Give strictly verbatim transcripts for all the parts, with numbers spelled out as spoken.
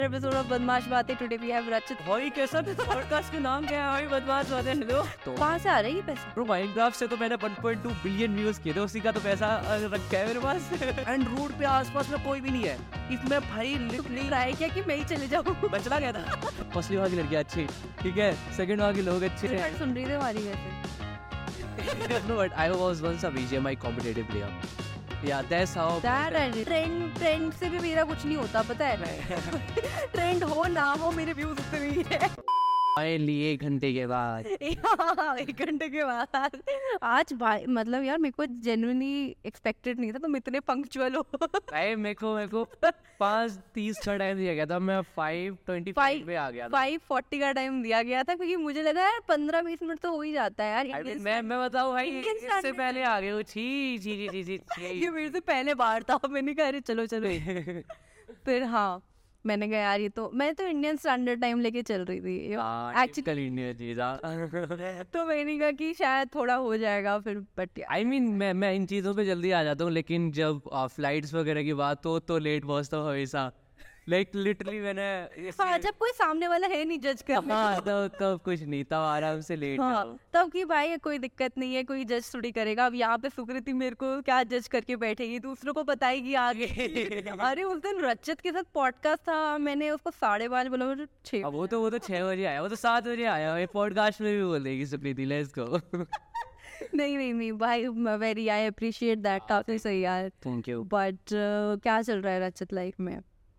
Episode of Badmaash Baatein. Today we have रचित। भाई कैसा पॉडकास्ट का नाम क्या है भाई? बदमाश बातें। हेलो तो कहाँ से आ रहा है ये पैसा? ब्रो माइनक्राफ्ट से तो मैंने one point two billion views किए थे, उसी का तो पैसा रखा है मेरे पास। एंड रोड पे आसपास में कोई भी नहीं है इसमें भाई। लिटरली ट्राई किया कि मैं ही चले जाऊँ। मैं चला गया था। फर्स्ट वहाँ की लड़कियाँ अच्छी, ठीक है, सेकंड वहाँ के लोग अच्छे हैं। सुन रही थी हमारी वैसे। No, but I was once a B G M I competitive player. Yeah, that's how. That and trend trend से भी मेरा कुछ नहीं होता, पता है। ट्रेंड हो ना हो मेरे व्यूज उतने ही है। Finally एक घंटे के बाद एक घंटे के बाद आज भाई, मतलब यार मेरे को जेन्युइनली एक्सपेक्टेड नहीं था तुम इतने पंक्चुअल हो। भाई मेरे को मेरे को पाँच तीस का टाइम दिया गया था, मैं फाइव ट्वेंटी फाइव पे आ गया था। फाइव फोर्टी का टाइम दिया गया था क्योंकि मुझे लगा यार पंद्रह बीस मिनट तो हो ही जाता है यार। I mean, मैं मैं बताऊँ भाई, इससे पहले आ गए हो। छी छी छी छी छी ये मेरे से पहले बार था। मैंने कहा अरे चलो चलो। फिर हाँ मैंने कहा यार ये तो मैं तो इंडियन स्टैंडर्ड टाइम लेके चल रही थी एक्चुअली इंडियन चीज़। तो मैंने कहा कि शायद थोड़ा हो जाएगा फिर, बट आई मीन मैं मैं इन चीज़ों पे जल्दी आ जाता हूँ, लेकिन जब फ्लाइट्स वगैरह की बात हो तो लेट पहुँचता हूँ हमेशा। लाइक लिटरली मैंने हाँ, जब कोई सामने वाला है नहीं जज करने। हाँ तो तब कुछ नहीं, तब आराम से लेट हाँ, तब कि भाई कोई दिक्कत नहीं है, कोई जज थोड़ी करेगा। अब यहाँ पे सुकृति मेरे को क्या जज करके बैठेगी, दूसरों को बताएगी आगे। अरे उस दिन रचित के साथ पॉडकास्ट था, मैंने उसको साढ़े पाँच बोला, छः। वो तो वो तो छः बजे आया, वो तो सात बजे आया। ये पॉडकास्ट में भी बोलेगी सुकृति, लेट्स गो। नहीं नहीं नहीं भाई, वेरी आई अप्रिशिएट दैट, काफी सही यार, थैंक यू। बट क्या चल रहा है रचित लाइफ में?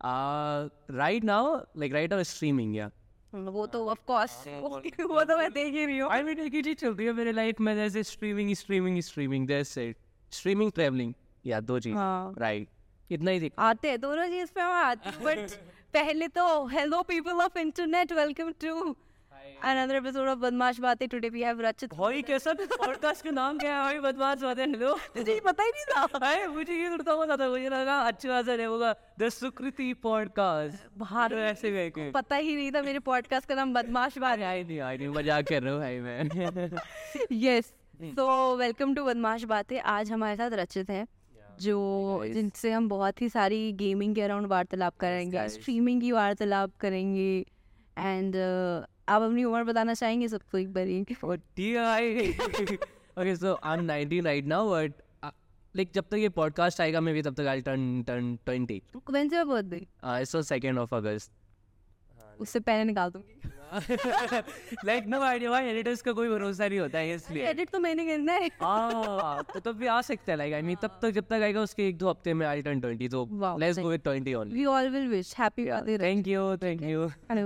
Right now like right now streaming. या वो तो ऑफ कोर्स वो तो मैं देख ही रही हूँ। आई मीन एक ही चीज चल रही है मेरे लाइफ में, जैसे streaming streaming streaming that's it. Streaming travelling, या दो चीज। हाँ राइट, इतना ही दिख आते हैं दोनों चीज पे हम आते हैं, बट पहले तो hello people of internet, welcome to another episode of Badmaash Baatein. Today we have रचित। भाई कैसा पॉडकास्ट का नाम क्या है भाई? बदमाश बातें। हेलो तुझे पता ही नहीं था भाई? मुझे ये उड़ता हुआ था, मुझे लगा अच्छी बात है होगा द सुकृति पॉडकास्ट। बाहर ऐसे करके पता ही नहीं था मेरे पॉडकास्ट का नाम बदमाश बातें। आई नहीं आई नहीं मजाक कर रहा हूँ भाई मैं। यस, सो वेलकम टू बदमाश बातें। आज हमारे साथ रचित है जो जिनसे हम बहुत ही सारी गेमिंग के अराउंड वार्तालाप करेंगे, स्ट्रीमिंग की वार्तालाप करेंगे, एंड आप अपनी उम्र बताना चाहेंगे सबको एक बारी? Okay so I am nineteen right now, but like जब तक ये पॉडकास्ट आएगा मैं भी तब तक आई टर्न टर्न ट्वेंटी। कौन सा birthday? It's second of August. उससे पहले निकाल दूंगी। लाइक नो आइडिया भाई, एडिटर्स का कोई भरोसा नहीं होता है, इसलिए एडिट तो मैंने करना है। हाँ तो तब भी आ सकता है। लाइक आई मीन तब तक जब तक आएगा उसके एक दो हफ्ते में आई टर्न ट्वेंटी, तो let's go with twenty only. We all will wish happy birthday. Thank you thank you.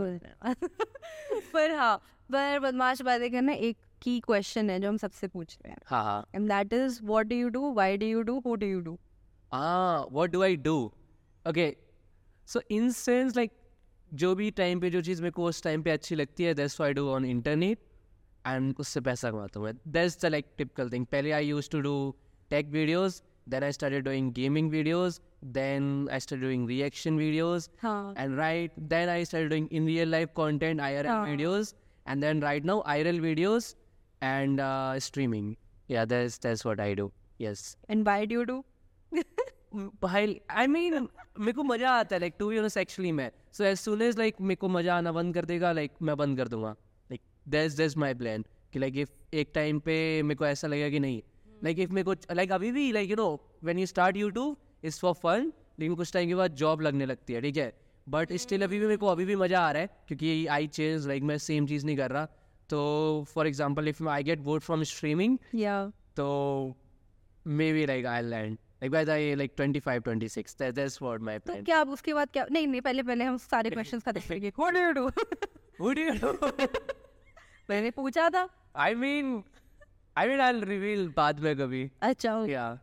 पर हाँ, पर बदमाश बातें करना एक की क्वेश्चन है जो हम सबसे पूछ रहे हैं। हाँ हाँ, and that is what do you do, why do you do, who do you do? ah what do I do? Okay, so in sense like जो भी टाइम पे जो चीज़ मेरे को उस टाइम पे अच्छी लगती है, that's what I do on internet, and उससे पैसा कमाता हूँ मैं। That's the like typical thing. पहले I used to do tech videos, then I started doing gaming videos, then I started doing reaction videos, and right then I started doing in real life content, I R L videos, and then right now I R L videos and streaming. Yeah that's that's what I do. Yes. And why do you do? भाई I mean मेरे को मजा आता है, like to be honest actually मैं, so as soon as like मेरे को मजा आना बंद कर देगा, लाइक मैं बंद कर दूंगा। Like that's that's my plan कि लाइक इफ एक टाइम पे मेरे को ऐसा लगेगा कि नहीं, लाइक इफ मेरे को लाइक अभी भी like you know when you start YouTube it's for fun, लेकिन कुछ टाइम के बाद जॉब लगने लगती है, ठीक है, बट स्टिल अभी भी मेरे को अभी भी मजा आ रहा है क्योंकि आई चेंज, लाइक मैं सेम चीज़ नहीं कर रहा। तो for example if I get bored from streaming, तो maybe like I land like by the like twenty-five twenty-six, that that's what my plan. तो क्या अब उसके बाद क्या? नहीं नहीं पहले पहले हम सारे क्वेश्चंस खत्म करेंगे। What do you do? What do you do? मैंने पूछा था। I mean, I mean I'll reveal बाद में कभी। अच्छा yeah.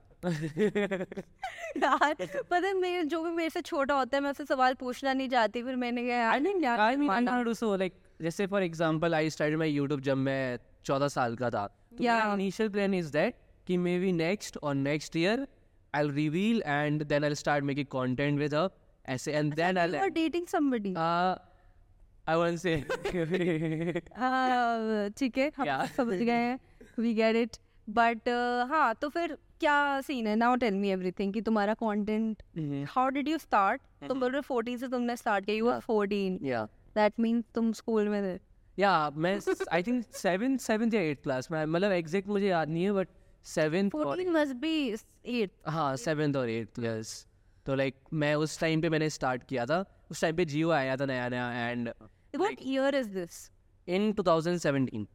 यार पता है मेरे जो भी मेरे से छोटा होता है मैं उससे सवाल पूछना नहीं चाहती, फिर मैंने कहा I mean I mean I'm gonna do so like जैसे for example I started my YouTube जब मैं चौदह साल का था, तो मेरा initial plan is that कि maybe next or next year I'll reveal and then I'll start making content with her. ऐसे and then I'll. You are dating somebody? Uh, I won't say. हाँ ठीक है, हम समझ गए हैं, we get it. बट हाँ, तो फिर क्या सीन है? नाउ टेल मी एवरीथिंग कि तुम्हारा content how did you start? तुम बोल रहे फोर्टीन से तुमने स्टार्ट किया, you were fourteen, yeah that means तुम स्कूल में थे। या मैं आई थिंक सेवन सेवन या एट क्लास में, मतलब एग्जैक्ट मुझे याद नहीं है, but seven fourteen must be eight. हाँ सेवेंथ और एट्थ, यस। तो लाइक मैं उस टाइम पे मैंने स्टार्ट किया था, उस टाइम पे जियो आया था नया नया, and what year is this? In twenty seventeen.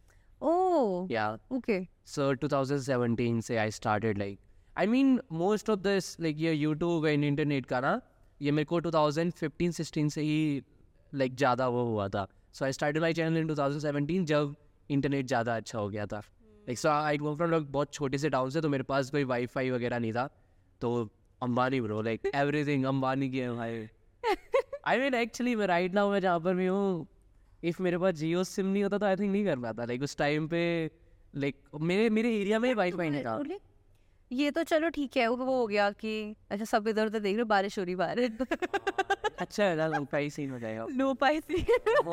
Oh Yeah. Okay. So twenty seventeen से I started like, I mean most of this like ये YouTube and internet का ना, ये मेरे को twenty fifteen sixteen से ही like ज़्यादा वो हुआ था. So I started my channel in twenty seventeen जब इंटरनेट ज़्यादा अच्छा हो गया था. Like so I go from like बहुत छोटे से टाउन से, तो मेरे पास कोई वाईफाई वगैरह नहीं था, तो Ambani bro, like everything Ambani की है भाई. I mean actually मैं right now मैं जहाँ पर भी हूँ, if मेरे पास जियो सिम नहीं होता तो आई थिंक नहीं कर पाता. लाइक उस टाइम पे लाइक मेरे मेरे एरिया में वाईफाई नहीं था. ये तो चलो ठीक है, वो हो गया कि अच्छा सब इधर उधर देख रहे, बारिश हो रही बाहर। अच्छा है ना, पाई सीन हो जाएगा. नो पाई सी।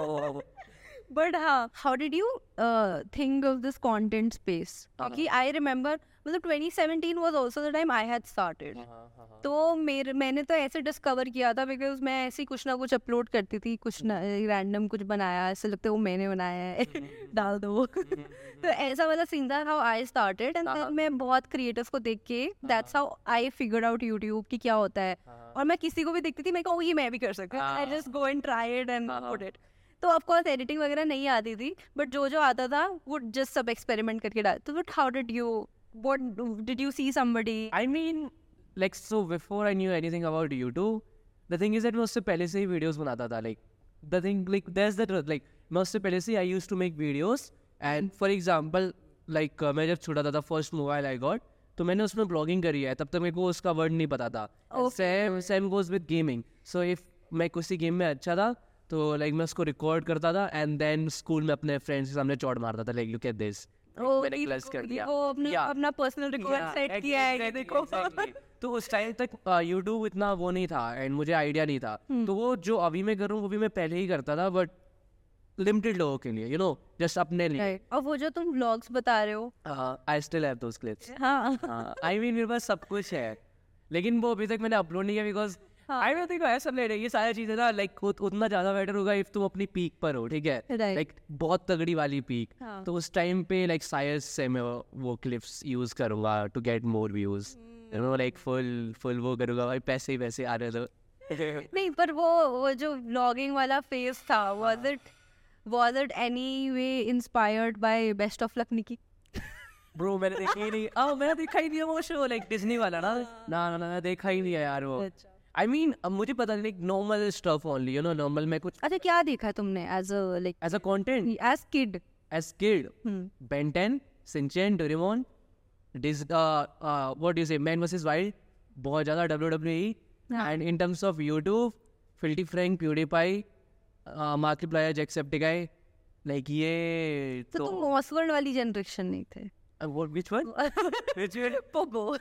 बट हाँ, how did you think of this content space? क्योंकि आई रिमेम्बर मतलब twenty seventeen was also the time I had started, तो मेरे मैंने तो ऐसे डिस्कवर किया था बिकॉज मैं ऐसे कुछ ना कुछ अपलोड करती थी, कुछ ना रैंडम कुछ बनाया, ऐसे लगता है वो मैंने बनाया है, डाल दो। तो ऐसा वाला सीन था हाउ आई स्टार्टेड, एंड मैं बहुत क्रिएटर्स को देख के that's how I figured out YouTube कि क्या होता है, और मैं किसी को भी देखती थी, मैं कहा ये मैं भी कर सकती हूँ, I just go and try it and put it. तो ऑफकोर्स एडिटिंग वगैरह नहीं आती थी, बट जो जो आता था वो जस्ट सब एक्सपेरिमेंट करके डाल. तो but how did you, what did you see somebody? I mean like so before I knew anything about YouTube, the thing is that मैं उससे पहले से ही videos बनाता था. Like the thing like there's the truth, like मैं उससे पहले से I used to make videos, and for example like uh, मैं जब छोटा था first mobile I got, तो मैंने उसमें ब्लॉगिंग करी है, तब तक मेरे को उसका वर्ड नहीं पता था. Same same goes with gaming. So if मैं किसी गेम में अच्छा था तो लाइक मैं उसको रिकॉर्ड करता था, एंड देन स्कूल में अपने फ्रेंड्स के सामने चौड़ मारता था, लाइक लुक एट दिस, मैंने क्लास कर दिया. वो अपने अपना पर्सनल रिकॉर्ड सेट किया है, ये देखो. तो उस टाइम तक यूट्यूब इतना वो नहीं था, एंड मुझे आइडिया नहीं था. तो वो जो अभी मैं करूँ वो भी मैं पहले ही करता था, बट लिमिटेड लोगों के लिए, यू नो, जस्ट अपने लिए. और वो जो तुम व्लॉग्स बता रहे हो, I still have those clips. हाँ, आई मीन मेरे पास सब कुछ है, लेकिन वो अभी तक मैंने अपलोड नहीं किया, बिकॉज आई डोंट थिंक ऐसा नहीं है. ये सारी चीजें ना लाइक उतना ज्यादा बेटर होगा इफ तुम अपनी पीक पर हो, ठीक है, लाइक बहुत तगड़ी वाली पीक. तो उस टाइम पे लाइक शायद से मैं वो क्लिप्स यूज करूंगा to get more views, you know, like full full वो करूंगा भाई, पैसे ही पैसे आ रहे थे. नहीं, पर वो वो जो व्लॉगिंग वाला फेज था, was it was it any way inspired by best of luck Nikki? Bro मैंने देखा ही नहीं. oh, मैंने देखा ही नहीं वो शो, लाइक डिज्नी वाला ना. ना ना ना देखा ही नहीं है यार वो. आई मीन अब मुझे पता नहीं, like normal stuff only, you know, normal में कुछ. अच्छा, क्या देखा है तुमने as a like as a content as kid? As kid Ben Ten, Shinchan, Doraemon, this what do you say, man versus wild, बहुत ज्यादा W W E. And in terms of YouTube, Filthy Frank, PewDiePie, Markiplier, Jacksepticeye, like ये. तो तुम मॉसवर्ल्ड वाली generation नहीं थे? What which one? Which one? Pogo.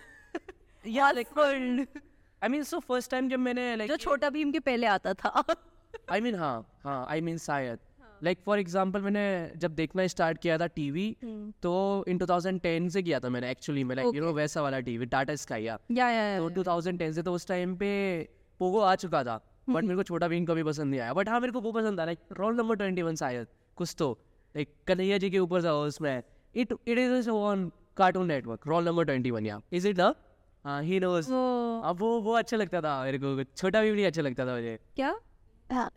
या like I mean so first time जब मैंने लाइक जो छोटा भीम के पहले आता था. आई मीन हाँ हाँ आई मीन शायद लाइक फॉर एग्जांपल मैंने जब देखना स्टार्ट किया था टीवी, तो इन twenty ten से किया था मैंने एक्चुअली में, लाइक यू नो वैसा वाला टीवी, टाटा स्काई. या तो twenty ten से, तो उस टाइम पे पोगो आ चुका था, बट मेरे को छोटा भीम कभी पसंद नहीं आया. बट हाँ मेरे को वो पसंद आया, like roll number twenty one शायद कुछ, तो लाइक कन्हैया जी के ऊपर था उसमें. It it is on Cartoon Network, roll number twenty one. Yeah is it ना? हाँ ही नोज. अब वो वो अच्छा लगता था मेरे को, छोटा भी नहीं अच्छा लगता था मुझे. क्या? हाँ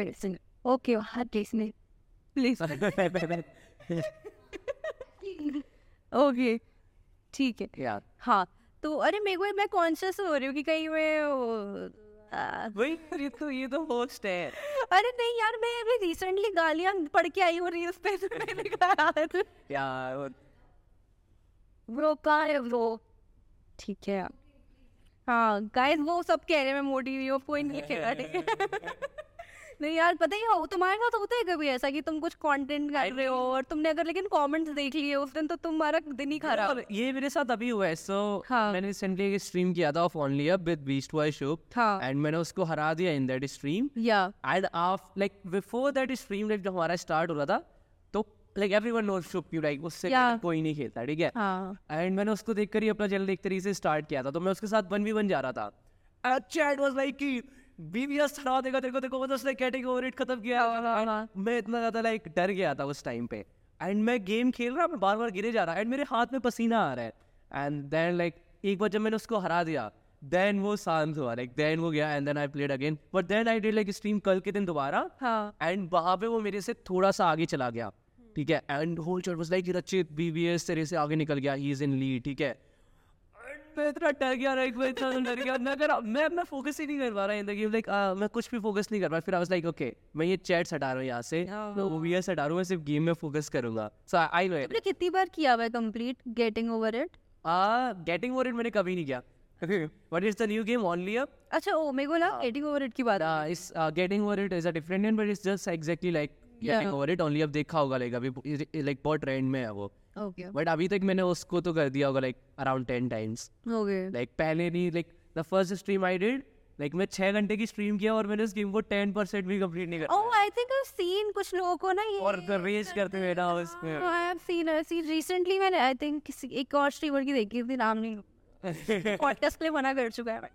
ओके, हर केस में प्लीज. ओके ठीक है यार. हाँ, तो अरे मेरे को मैं कॉन्शियस हो रही हूँ कि कहीं मैं वही, ये तो ये तो होस्ट है. अरे नहीं यार, मैं अभी रिसेंटली गालियाँ पढ़ के आई हूँ रील्स पे, तो मैंने कहा यार ब्रो कहाँ है ब्रो. ठीक है. हाँ गाइस, वो सब कह रहे हैं मैं मोटी हुई हूँ, कोई नहीं कह रहा. नहीं यार, पता ही हो तुम्हारे साथ होता है कभी ऐसा कि तुम कुछ कंटेंट कर रहे हो और तुमने अगर लेकिन कमेंट्स देख लिए उस दिन, तो तुम्हारा दिन ही खराब. ये मेरे साथ अभी हुआ है. सो हाँ. मैंने रिसेंटली एक स्ट्रीम किया था of only up with beast boy Shubh, and मैंने उसको हरा दिया in that stream. Yeah and after like before that stream, like जब हमारा स्टार्ट हो रहा था, तो लाइक एवरीवन नोस शुभ क्यू, लाइक उससे Yeah. कोई नहीं खेलता, ठीक है. हाँ एंड मैंने उसको देखकर ही अपना चैनल एक तरीके से स्टार्ट किया था. तो मैं उसके साथ वन वी वन जा रहा था. एंड चैट वाज लाइक कि बीवीएस हरा देगा तेरे को, तेरे को मतलब कैटेगरी ओवर इट खत्म किया. हाँ. मैं इतना ज्यादा लाइक डर गया था उस टाइम पे. एंड मैं गेम खेल रहा, मैं बार बार गिरे जा रहा एंड मेरे हाथ में पसीना आ रहा है. एंड देन लाइक एक बार जब मैंने उसको हरा दिया, देन वो शांत हुआ, लाइक देन वो गया and then I played again. But then I did like stream कल के दिन दोबारा. हाँ एंड वहां पे वो मेरे से थोड़ा सा आगे चला गया, ठीक है. And whole chat was like Rachit BVS तेरे से आगे निकल गया, ही इज इन लीड, ठीक है. And मैं इतना डर गया, लाइक मैं इतना डर गया, मैं अगर मैं मैं फोकस ही नहीं कर पा रहा इन द गेम, लाइक मैं कुछ भी फोकस नहीं कर पा. फिर आई वाज लाइक ओके, मैं ये चैट्स हटा रहा हूँ यहाँ से, मैं ओवीएस हटा रहा हूँ, मैं सिर्फ गेम में फोकस करूंगा. सो आई नो तुमने कितनी बार किया हुआ है complete getting over it? Ah getting over it मैंने कभी नहीं किया. But it's the new game only up. अच्छा ओ मेरे को लगा गेटिंग ओवर इट की बात Uh, it's uh, getting over it is a different name, but it's just exactly like getting Yeah. over it. Only अब देखा होगा लाइक अभी लाइक बहुत ट्रेंड में है वो. ओके बट अभी तक मैंने उसको तो कर दिया होगा like around ten times. Okay like पहले नहीं, like the first stream I did, like मैं छह घंटे की स्ट्रीम किया और मैंने उस गेम को टेन परसेंट भी कंप्लीट नहीं कर ओह आई थिंक आई सीन कुछ लोगों को ना ये और रेज करते हुए ना उसमें. I have seen I seen recently मैंने आई थिंक किसी एक और स्ट्रीमर की देखी थी, नाम नहीं पॉडकास्ट के लिए मना कर चुका है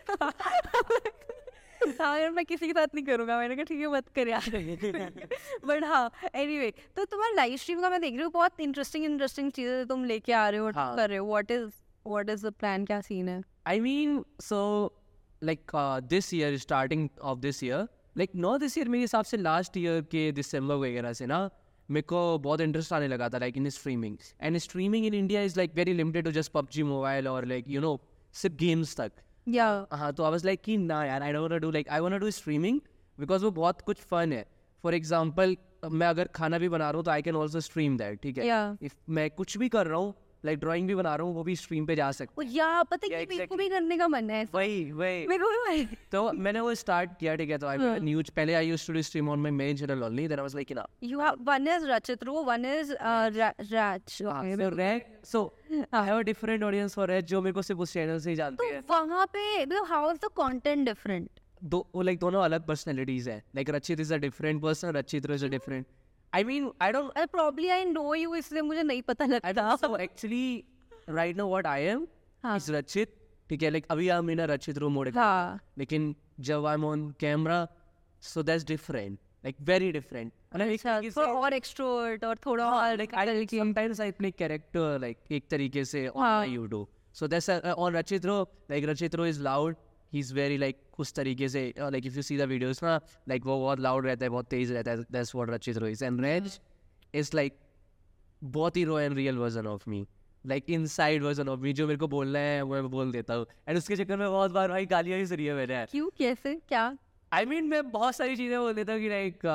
हाँ यार मैं किसी के साथ नहीं करूंगा, मैंने कहा ठीक है मत कर यार. बट हाँ एनीवे तो तुम्हारा लाइव स्ट्रीम का मैं देख रही हूँ, बहुत इंटरेस्टिंग इंटरेस्टिंग चीजें तुम लेके आ रहे हो और हाँ. कर रहे हो. What is what is the plan, क्या सीन है? I mean, so like uh, this year, starting of this year, like no this year मेरे हिसाब से last year के दिसंबर वगैरह से ना मेरे को बहुत इंटरेस्ट आने लगा था like in streaming. And streaming in India is like very limited to just PUBG Mobile or like you know सिर्फ games तक. या हाँ तो I was like कि ना यार I don't wanna do like I wanna do streaming because वो बहुत कुछ fun है. For example मैं अगर खाना भी बना रहा हूँ तो I can also stream that, ठीक है. Yeah. If मैं कुछ भी कर रहा हूँ लाइक ड्राइंग भी बना रहा हूँ वो भी स्ट्रीम पे जा सकता है. या पता है Yeah, कि मेरे को exactly. भी करने का मन है. वही वही मेरे को भी वही. तो मैंने वो स्टार्ट किया, ठीक है. तो आई न्यूज पहले I used to do stream on my main channel only, then I was like ना You have one is Rachitru, one is uh, Ra- Rach. Okay. So red so I have a different audience for red जो मेरे को सिर्फ उस channel से ही जानती तो है. वहाँ पे मतलब how is the content different? दो वो लाइक दोनों अलग पर्सनालिटीज है. Like Rachit is a different person, Rachit is a different. I mean I don't Uh, probably I know you इसलिए मुझे नहीं पता आई लगता. Don't so actually right now what I am हाँ. इज रचित, ठीक है. लाइक अभी आई एम इन अ रचित रूम मोड, हाँ. लेकिन जब I am on camera so that's different, like very different. अच्छा, थोड़ा और extrovert और थोड़ा और like I sometimes I play character like एक तरीके से on हाँ. my YouTube. So that's uh, on Rachitro, like Rachitro is loud. He's very like उस तरीके से uh, like if you see the videos ना like वो बहुत loud रहता है, बहुत तेज रहता है. That's what Rachitro is. And Reg is like बहुत ही raw and real version of me. Like inside version of me, जो मेरे को बोलना है वो मैं बोल देता हूँ. And उसके चक्कर में बहुत बार भाई गालियाँ भी सुनी है मैंने. क्यों, कैसे, क्या? I mean मैं बहुत सारी चीज़ें बोल देता हूँ कि like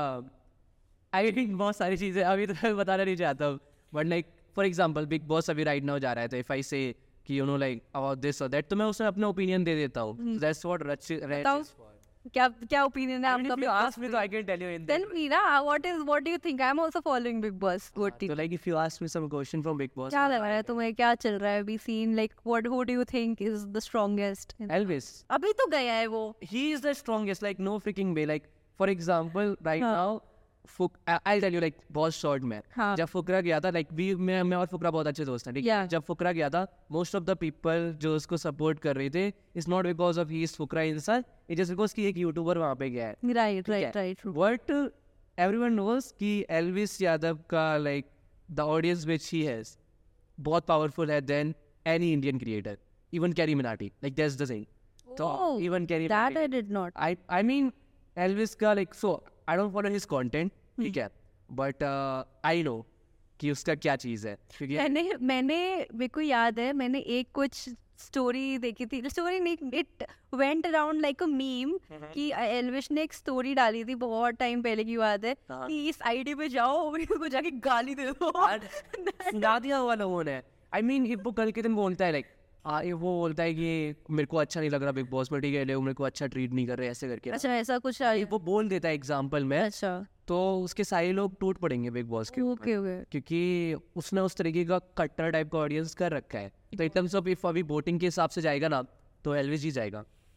आई थिंक बहुत सारी चीज़ें अभी तो मैं बताना नहीं चाहता हूँ. But like for example Bigg Boss अभी राइट नाउ जा रहा है, तो इफ आई से कि you know like about this और दैट, तो मैं उसमें अपना ओपिनियन दे देता हूँ. दैट्स व्हाट बताओ क्या क्या ओपिनियन है आपका? If you ask me, तो I can tell you in Tell me ना, what is what do you think? I'm also following Big Boss. What do you So like if you ask me some question from Big Boss, क्या लग रहा है तुम्हें, क्या चल रहा है अभी scene? Like what who do you think is the strongest? Elvis, अभी तो गया है वो. he is the strongest, like no freaking way. Like for example, right हाँ. now, फुक I'll tell you like बहुत शॉर्ट में हाँ. जब फुकरा गया था, लाइक भी मैं मैं और फुकरा बहुत अच्छे दोस्त हैं, ठीक है. Yeah. जब फुकरा गया था, मोस्ट ऑफ द पीपल जो उसको सपोर्ट कर रहे थे is not because of he is फुकरा इंसान, इट जस्ट बिकॉज कि एक यूट्यूबर वहाँ पे गया है. Right, right, right. True. But uh, everyone knows कि एल्विस यादव का like the audience which he has बहुत powerful है than any Indian creator, even Carrie Minati. Like that's the thing. So Oh, even Carrie that Minati. I did not. I I mean Elvish का like so I don't follow his content, ठीक है. But uh, I know कि उसका क्या चीज़ है, क्योंकि मैंने मैंने मेरे को याद है, मैंने एक कुछ स्टोरी देखी थी, स्टोरी नहीं, it went around like a meme कि एल्विश ने एक स्टोरी डाली थी बहुत टाइम पहले की बात है कि इस आईडी पे जाओ मेरे जाके गाली दे दो. सुना दिया हुआ लोगों ने. आई मीन वो कल के दिन बोलता है लाइक आ, ये वो बोलता है कि मेरे को अच्छा नहीं लग रहा बिग बॉस में, ठीक है, लोग मेरे को अच्छा ट्रीट नहीं कर रहे, ऐसे करके. अच्छा ऐसा कुछ. ये वो बोल देता है एग्जाम्पल में, अच्छा तो उसके सारे लोग टूट पड़ेंगे बिग बॉस के, ओके ओके. क्योंकि उसने उस तरीके का कट्टर टाइप का ऑडियंस कर रखा है. तो इन टर्म्स ऑफ इफ अभी वोटिंग के हिसाब से जाएगा ना तो एल्विस जी जाएगा.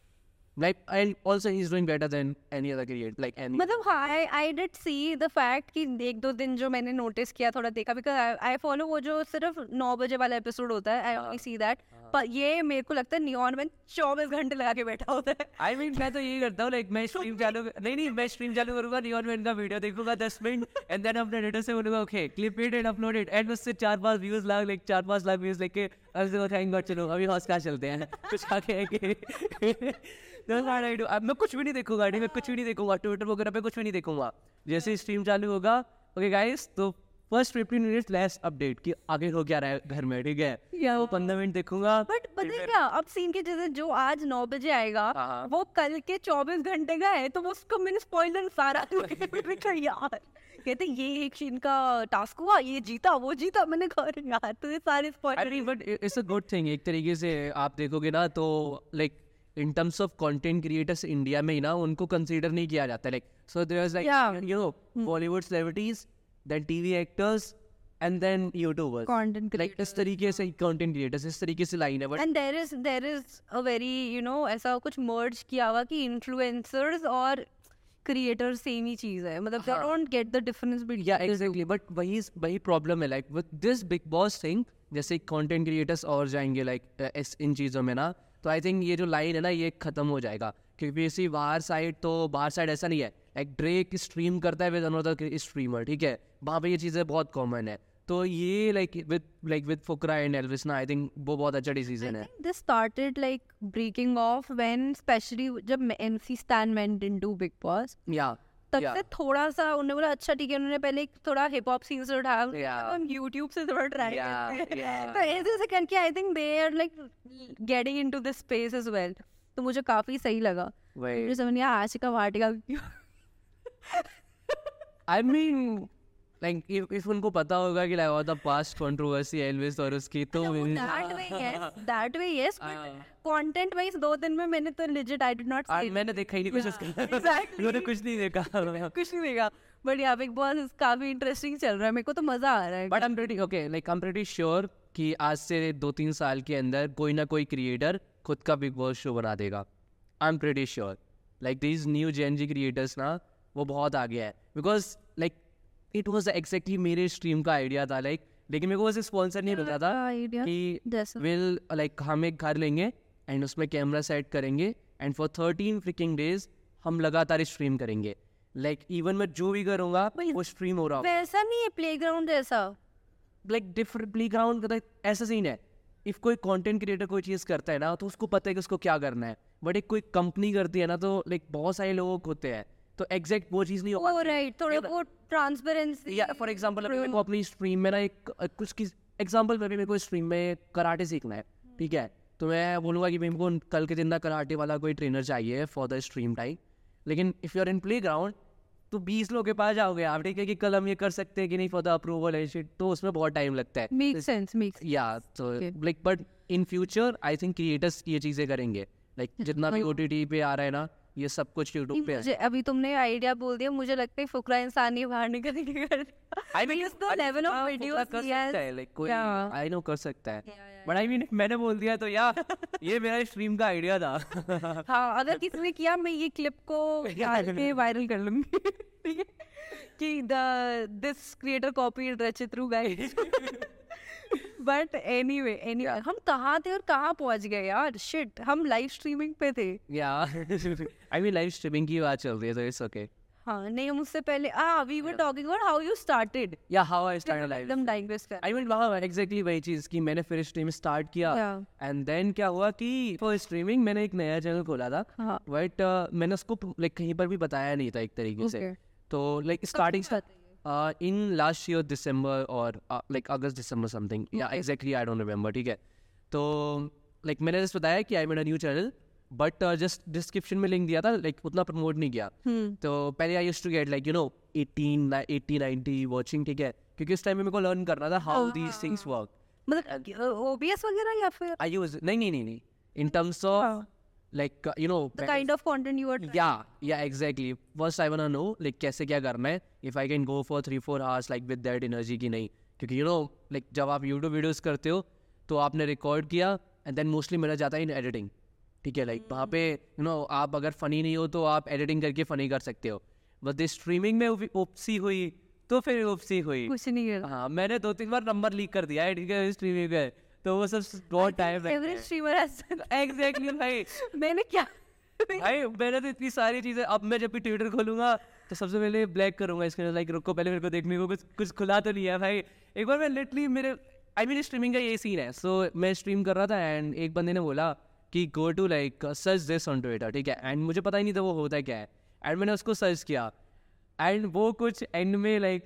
Like, and also he's doing better than any other creator, like any. मतलब हाँ, I I did see the fact कि एक दो दिन जो मैंने नोटिस किया, थोड़ा देखा, because I I follow वो जो सिर्फ नौ बजे वाला एपिसोड होता है, I only see that. पर ये मेरे को लगता है नियॉन में चौबीस घंटे लगा के बैठा होता है. I mean, मैं तो यही करता हूँ, like मैं स्ट्रीम चालू नहीं नहीं मैं स्ट्रीम चालू करूँगा, नियॉन में इनका वीडियो देखूंगा दस मिनट, एंड देन अपने एडिटर से बोलूँगा okay clip it and upload it, and उससे चार पांच व्यूज लाख लाइक चार पांच लाख व्यूज लेके अब से थैंक गॉड चलो अभी हॉस्का चलते हैं कुछ आगे आगे. अब मैं कुछ भी नहीं देखूंगा, मैं कुछ भी नहीं देखूंगा, ट्विटर वगैरह पे कुछ भी नहीं देखूंगा. जैसे ही स्ट्रीम चालू होगा, ओके गाइस, तो first fifteen minutes last update कि आगे हो क्या रहा है घर में, ठीक है, या वो पंद्रह मिनट देखूंगा. बट पता है क्या, अब सीन के जैसे जो आज नौ बजे आएगा वो कल के चौबीस घंटे का है, तो वो उसको मैंने स्पॉइलर सारा यार कहते ये एक सीन का टास्क हुआ, ये जीता वो जीता, मैंने कहा यार तो ये सारे spoiler. But it's a good thing. एक तरीके से आप देखोगे ना तो like in terms of content creators India में ही ना उनको कंसीडर नहीं किया जाता. Like so there is like you know Bollywood celebrities, then TV actors, and then YouTubers, content like इस तरीके से कंटेंट क्रिएटर्स, इस तरीके से लाइन है. But and there is there is a very you know ऐसा कुछ मर्ज किया हुआ कि इन्फ्लुएंसर्स और क्रिएटर सेम ही चीज है, मतलब they don't get the difference between. Yeah exactly. But वही वही प्रॉब्लम है like with this Bigg Boss thing. जैसे कंटेंट क्रिएटर्स और जाएंगे लाइक इस इन चीज़ों में ना, तो आई थिंक ये जो लाइन है ना ये खत्म हो जाएगा. क्योंकि इसी बाहर साइड तो बाहर साइड ऐसा नहीं है, लाइक ड्रेक स्ट्रीम करता है विद अनदर स्ट्रीमर, ठीक है, वहाँ पे ये चीज़ें बहुत कॉमन है. तो ये like with like with Fukra and Elvish ना, आई थिंक वो बहुत अच्छा डिसीजन है. This started like breaking off when specially जब MC Stan went into Bigg Boss, या तब से थोड़ा सा उन्होंने बोला अच्छा ठीक है, उन्होंने पहले एक थोड़ा हिप हॉप सीन से उठाया, Yeah. हम यूट्यूब से थोड़ा ट्राई Yeah, करते हैं. yeah. तो ऐसे ऐसे करके I think they are like getting into this space as well. तो मुझे काफी सही लगा. मुझे समझ नहीं आया आशिका भाटिया क्यों. आई मीन लाइक इफ उनको पता होगा कि like the past controversy Elvish और उसकी, तो that way yes that way yes but content wise दो दिन में मैंने तो legit I did not see. मैंने देखा ही नहीं कुछ उसका. Exactly. मैंने कुछ नहीं देखा कुछ नहीं देखा. बट यहाँ बिग बॉस काफी इंटरेस्टिंग चल रहा है, मेरे को तो मजा आ रहा है. But I am pretty okay like I am pretty sure कि आज से दो तीन साल के अंदर कोई ना कोई क्रिएटर खुद का बिग बॉस शो बना देगा. I am pretty sure like these new Gen Z creators ना वो बहुत आगे है. Because like it was exactly मेरे स्ट्रीम का आइडिया था लाइक, लेकिन मेरे को वैसे स्पॉन्सर नहीं मिलता था कि विल लाइक हम एक घर लेंगे एंड उसमें कैमरा सेट करेंगे and for thirteen freaking days हम लगातार स्ट्रीम करेंगे. लाइक like, इवन मैं जो भी करूँगा वो स्ट्रीम हो रहा है. वैसा नहीं है प्लेग्राउंड जैसा, लाइक डिफरेंट प्लेग्राउंड का ऐसा सीन है. इफ कोई कंटेंट क्रिएटर कोई चीज़ करता है ना तो उसको पता है कि उसको क्या करना है. बट एक कोई कंपनी करती है ना तो लाइक बहुत सारे लोग होते हैं, तो एग्जैक्ट वो चीज़ नहीं हो पाती. oh, right. थोड़ा वो ट्रांसपेरेंसी. या फॉर एग्जांपल अभी मेरे को अपनी स्ट्रीम में ना एक कुछ की एग्जांपल में भी मेरे को स्ट्रीम में कराटे सीखना है, ठीक है, तो मैं बोलूँगा कि मेरे को कल के दिन ना कराटे वाला कोई ट्रेनर चाहिए फॉर द स्ट्रीम टाइम. लेकिन if you are in playground तो बीस लोग के पास जाओगे आप, ठीक है, कि कल हम ये कर सकते हैं कि नहीं for the approval and shit, तो उसमें बहुत टाइम लगता है. मेक सेंस मेक या तो like but in future I think creators ये चीज़ें करेंगे. लाइक जितना भी ओटीटी पे आ रहा है ना ये सब कुछ यूट्यूब पे है. अभी तुमने आइडिया बोल दिया, मुझे लगता है फुकरा इंसान ही बाहर निकलेगा. I mean the level of videos कर सकता है लाइक कोई आई नो कर सकता है. बट आई मीन मैंने बोल दिया तो यार ये मेरा स्ट्रीम का आइडिया था. हाँ अगर किसी ने किया मैं ये क्लिप को डाल के वायरल कर लूंगी, ठीक है, कि the this creator copy Rachit through guys. But anyway anyway हम कहाँ थे और कहाँ पहुँच गए यार. शिट, हम लाइव स्ट्रीमिंग पे थे. या आई मीन लाइव स्ट्रीमिंग की बात चल रही है तो इट्स ओके. हाँ नहीं हम उससे पहले ah we were talking about how you started. या हाउ आई स्टार्टेड लाइव. एकदम डाइग्रेस कर. आई मीन वहाँ एग्जैक्टली वही चीज़ कि मैंने फिर स्ट्रीम स्टार्ट किया एंड देन क्या हुआ कि फॉर स्ट्रीमिंग मैंने एक नया चैनल खोला था. बट मैंने उसको लाइक कहीं पर भी बताया नहीं था एक तरीके से. तो like starting in last year December और like August December something, yeah exactly I don't remember, ठीक है. तो लाइक मैंने जस्ट बताया कि I made a new channel, but just description में लिंक दिया था, लाइक like, उतना प्रमोट नहीं किया. hmm. तो पहले I used to get like you know eighteen eighty ninety watching, ठीक है, क्योंकि उस टाइम में मेरे को लर्न करना था हाउ दीज थिंग्स वर्क. मतलब ओबीएस वगैरह या फिर आई यूज नहीं नहीं नहीं नहीं in terms of like you know the kind of content you are. Yeah yeah exactly. First I want to know like कैसे क्या करना है, if I can go for three four hours like with that energy की नहीं. क्योंकि you know like जब आप YouTube videos करते हो तो आपने रिकॉर्ड किया एंड देन मोस्टली मेरा जाता है इन एडिटिंग. ठीक है, लाइक वहाँ पे यू नो आप अगर फनी नहीं हो तो आप एडिटिंग करके फनी कर सकते हो, बट स्ट्रीमिंग में ओपसी हुई तो फिर ओपसी हुई, कुछ नहीं कर हाँ मैंने दो तीन बार नंबर लीक कर दिया है, ठीक है, स्ट्रीमिंग में, तो वो सब बहुत टाइम एवरेज स्ट्रीमर एग्जैक्टली भाई मैंने क्या भाई मैंने तो इतनी सारी चीजें, अब मैं जब भी ट्विटर खोलूंगा तो सबसे पहले ब्लैक करूंगा इसके, लाइक रुको पहले मेरे को देखने को कुछ कुछ खुला तो नहीं है भाई। एक बार मैं लिटरली मेरे आई मीन स्ट्रीमिंग का ये सीन है, सो मैं स्ट्रीम कर रहा था एंड एक बंदे ने बोला कि go to like search this on Twitter, ठीक है, एंड मुझे पता ही नहीं था वो होता क्या है, एंड मैंने उसको सर्च किया एंड वो कुछ एंड में लाइक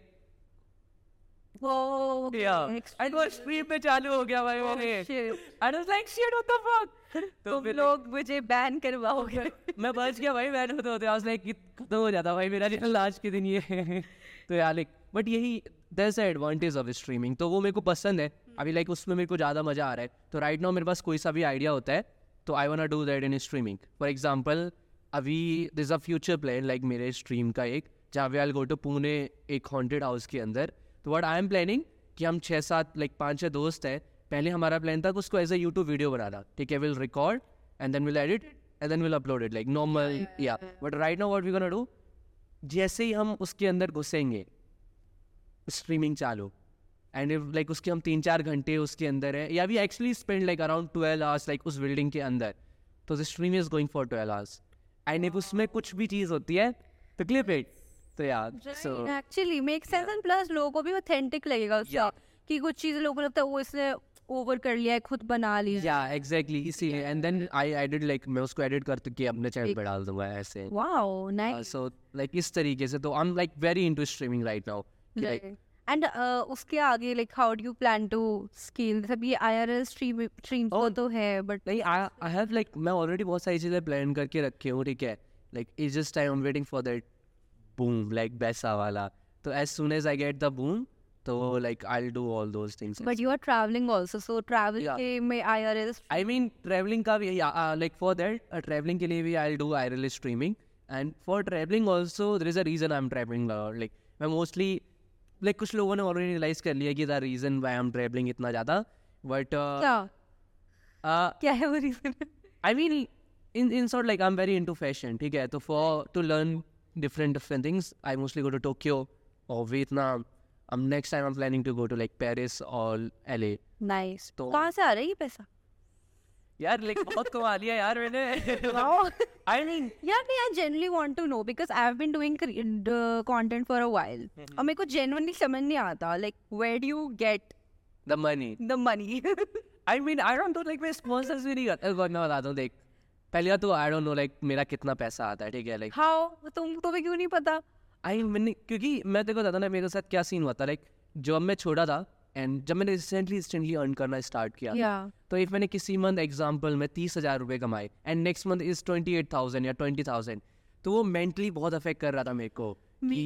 वो एंड वो स्ट्रीम पे चालू हो गया भाई मेरे, and I was like shit what the fuck, तो तुम लोग मुझे बैन करवाओगे। मैं बच गया भाई, बैन होते होते आई वाज लाइक खत्म हो जाता भाई मेरा चैनल आज के दिन ये तो यार लाइक बट यही that's the advantage of streaming, तो वो मेरे को पसंद है अभी, लाइक उसमें मेरे को ज़्यादा मज़ा आ रहा है। तो राइट नाउ मेरे पास कोई सा भी आइडिया होता है तो I want to do that in streaming. For example अभी this is a future plan like मेरे स्ट्रीम का एक, जहाँ वे आई गो टू पुणे एक हॉन्टेड हाउस के अंदर, तो व्हाट आई एम प्लानिंग कि हम छः सात लाइक पाँच छः दोस्त हैं, पहले हमारा प्लान था कि उसको एज ए यूट्यूब वीडियो बनाना, ठीक है, will record and then will edit and then will upload it like normal, yeah but right now what we gonna do, जैसे ही हम उसके अंदर घुसेंगे स्ट्रीमिंग चालू एंड इफ लाइक उसके हम तीन चार घंटे उसके अंदर है, या we actually spend like around twelve hours like उस बिल्डिंग के अंदर, तो the stream is going for twelve hours and if उसमें कुछ भी चीज़ होती है तो क्लिप इट, तो यार so actually make sense and plus लोगों को भी ऑथेंटिक लगेगा उसका, कि कुछ चीज़ लोगों को लगता है वो इसने ओवर कर लिया है, खुद बना लिया, या एग्जैक्टली इसीलिए, and then I I did like मैं उसको एडिट करके अपने चैनल पे डाल दूंगा ऐसे, वाओ नाइस, सो लाइक इस तरीके से, तो I am like very into streaming right now. And उसके आगे like how do you plan to scale, सब ये आईआरएल स्ट्रीम स्ट्रीम Oh. तो है बट नहीं आई आई हैव लाइक मैं ऑलरेडी बहुत सारी चीज़ें प्लान करके रखे हूँ, ठीक है, like it's just time I am waiting for that boom like वैसा वाला, तो as soon as I get the boom तो like I will do all those things. But you are travelling also, so travel Yeah. के में IRL I mean travelling का भी like for that travelling के लिए भी I will do IRL streaming, and for travelling also there is a reason I am travelling, like मैं mostly like कुछ लोगों ने ऑलरेडी रियलाइज कर लिया कि the reason why I am travelling इतना ज़्यादा, बट क्या क्या है वो reason? I mean in in sort like I am very into fashion, ठीक है, तो for to learn different different things I mostly go to Tokyo और Vietnam, um next time I'm planning to go to like Paris or L A। Nice, तो कहाँ से आ रहा है ये पैसा? यार लाइक बहुत कमा लिया यार मैंने Wow. आई मीन यार नहीं, I genuinely want to know because I've been doing cre- uh, content for a while और मेरे को genuinely समझ नहीं आता like where do you get the money, the money? I mean I don't know like मैं sponsors भी नहीं करता, मैं बताता हूँ, देख पहले तो आई डोंट नो लाइक मेरा कितना पैसा आता है, ठीक है, लाइक How? तुम तुम्हें क्यों नहीं पता? आई मैंने क्योंकि मैं तेरे को बताता ना मेरे साथ क्या सीन हुआ था, लाइक जब मैं छोटा था एंड जब मैंने रिसेंटली रिसेंटली अर्न करना स्टार्ट किया, Yeah. तो इफ मैंने किसी मंथ एग्जांपल में तीस हजार रुपये कमाए and next month is twenty eight thousand या ट्वेंटी थाउजेंड, तो वो मेंटली बहुत अफेक्ट कर रहा था मेरे को कि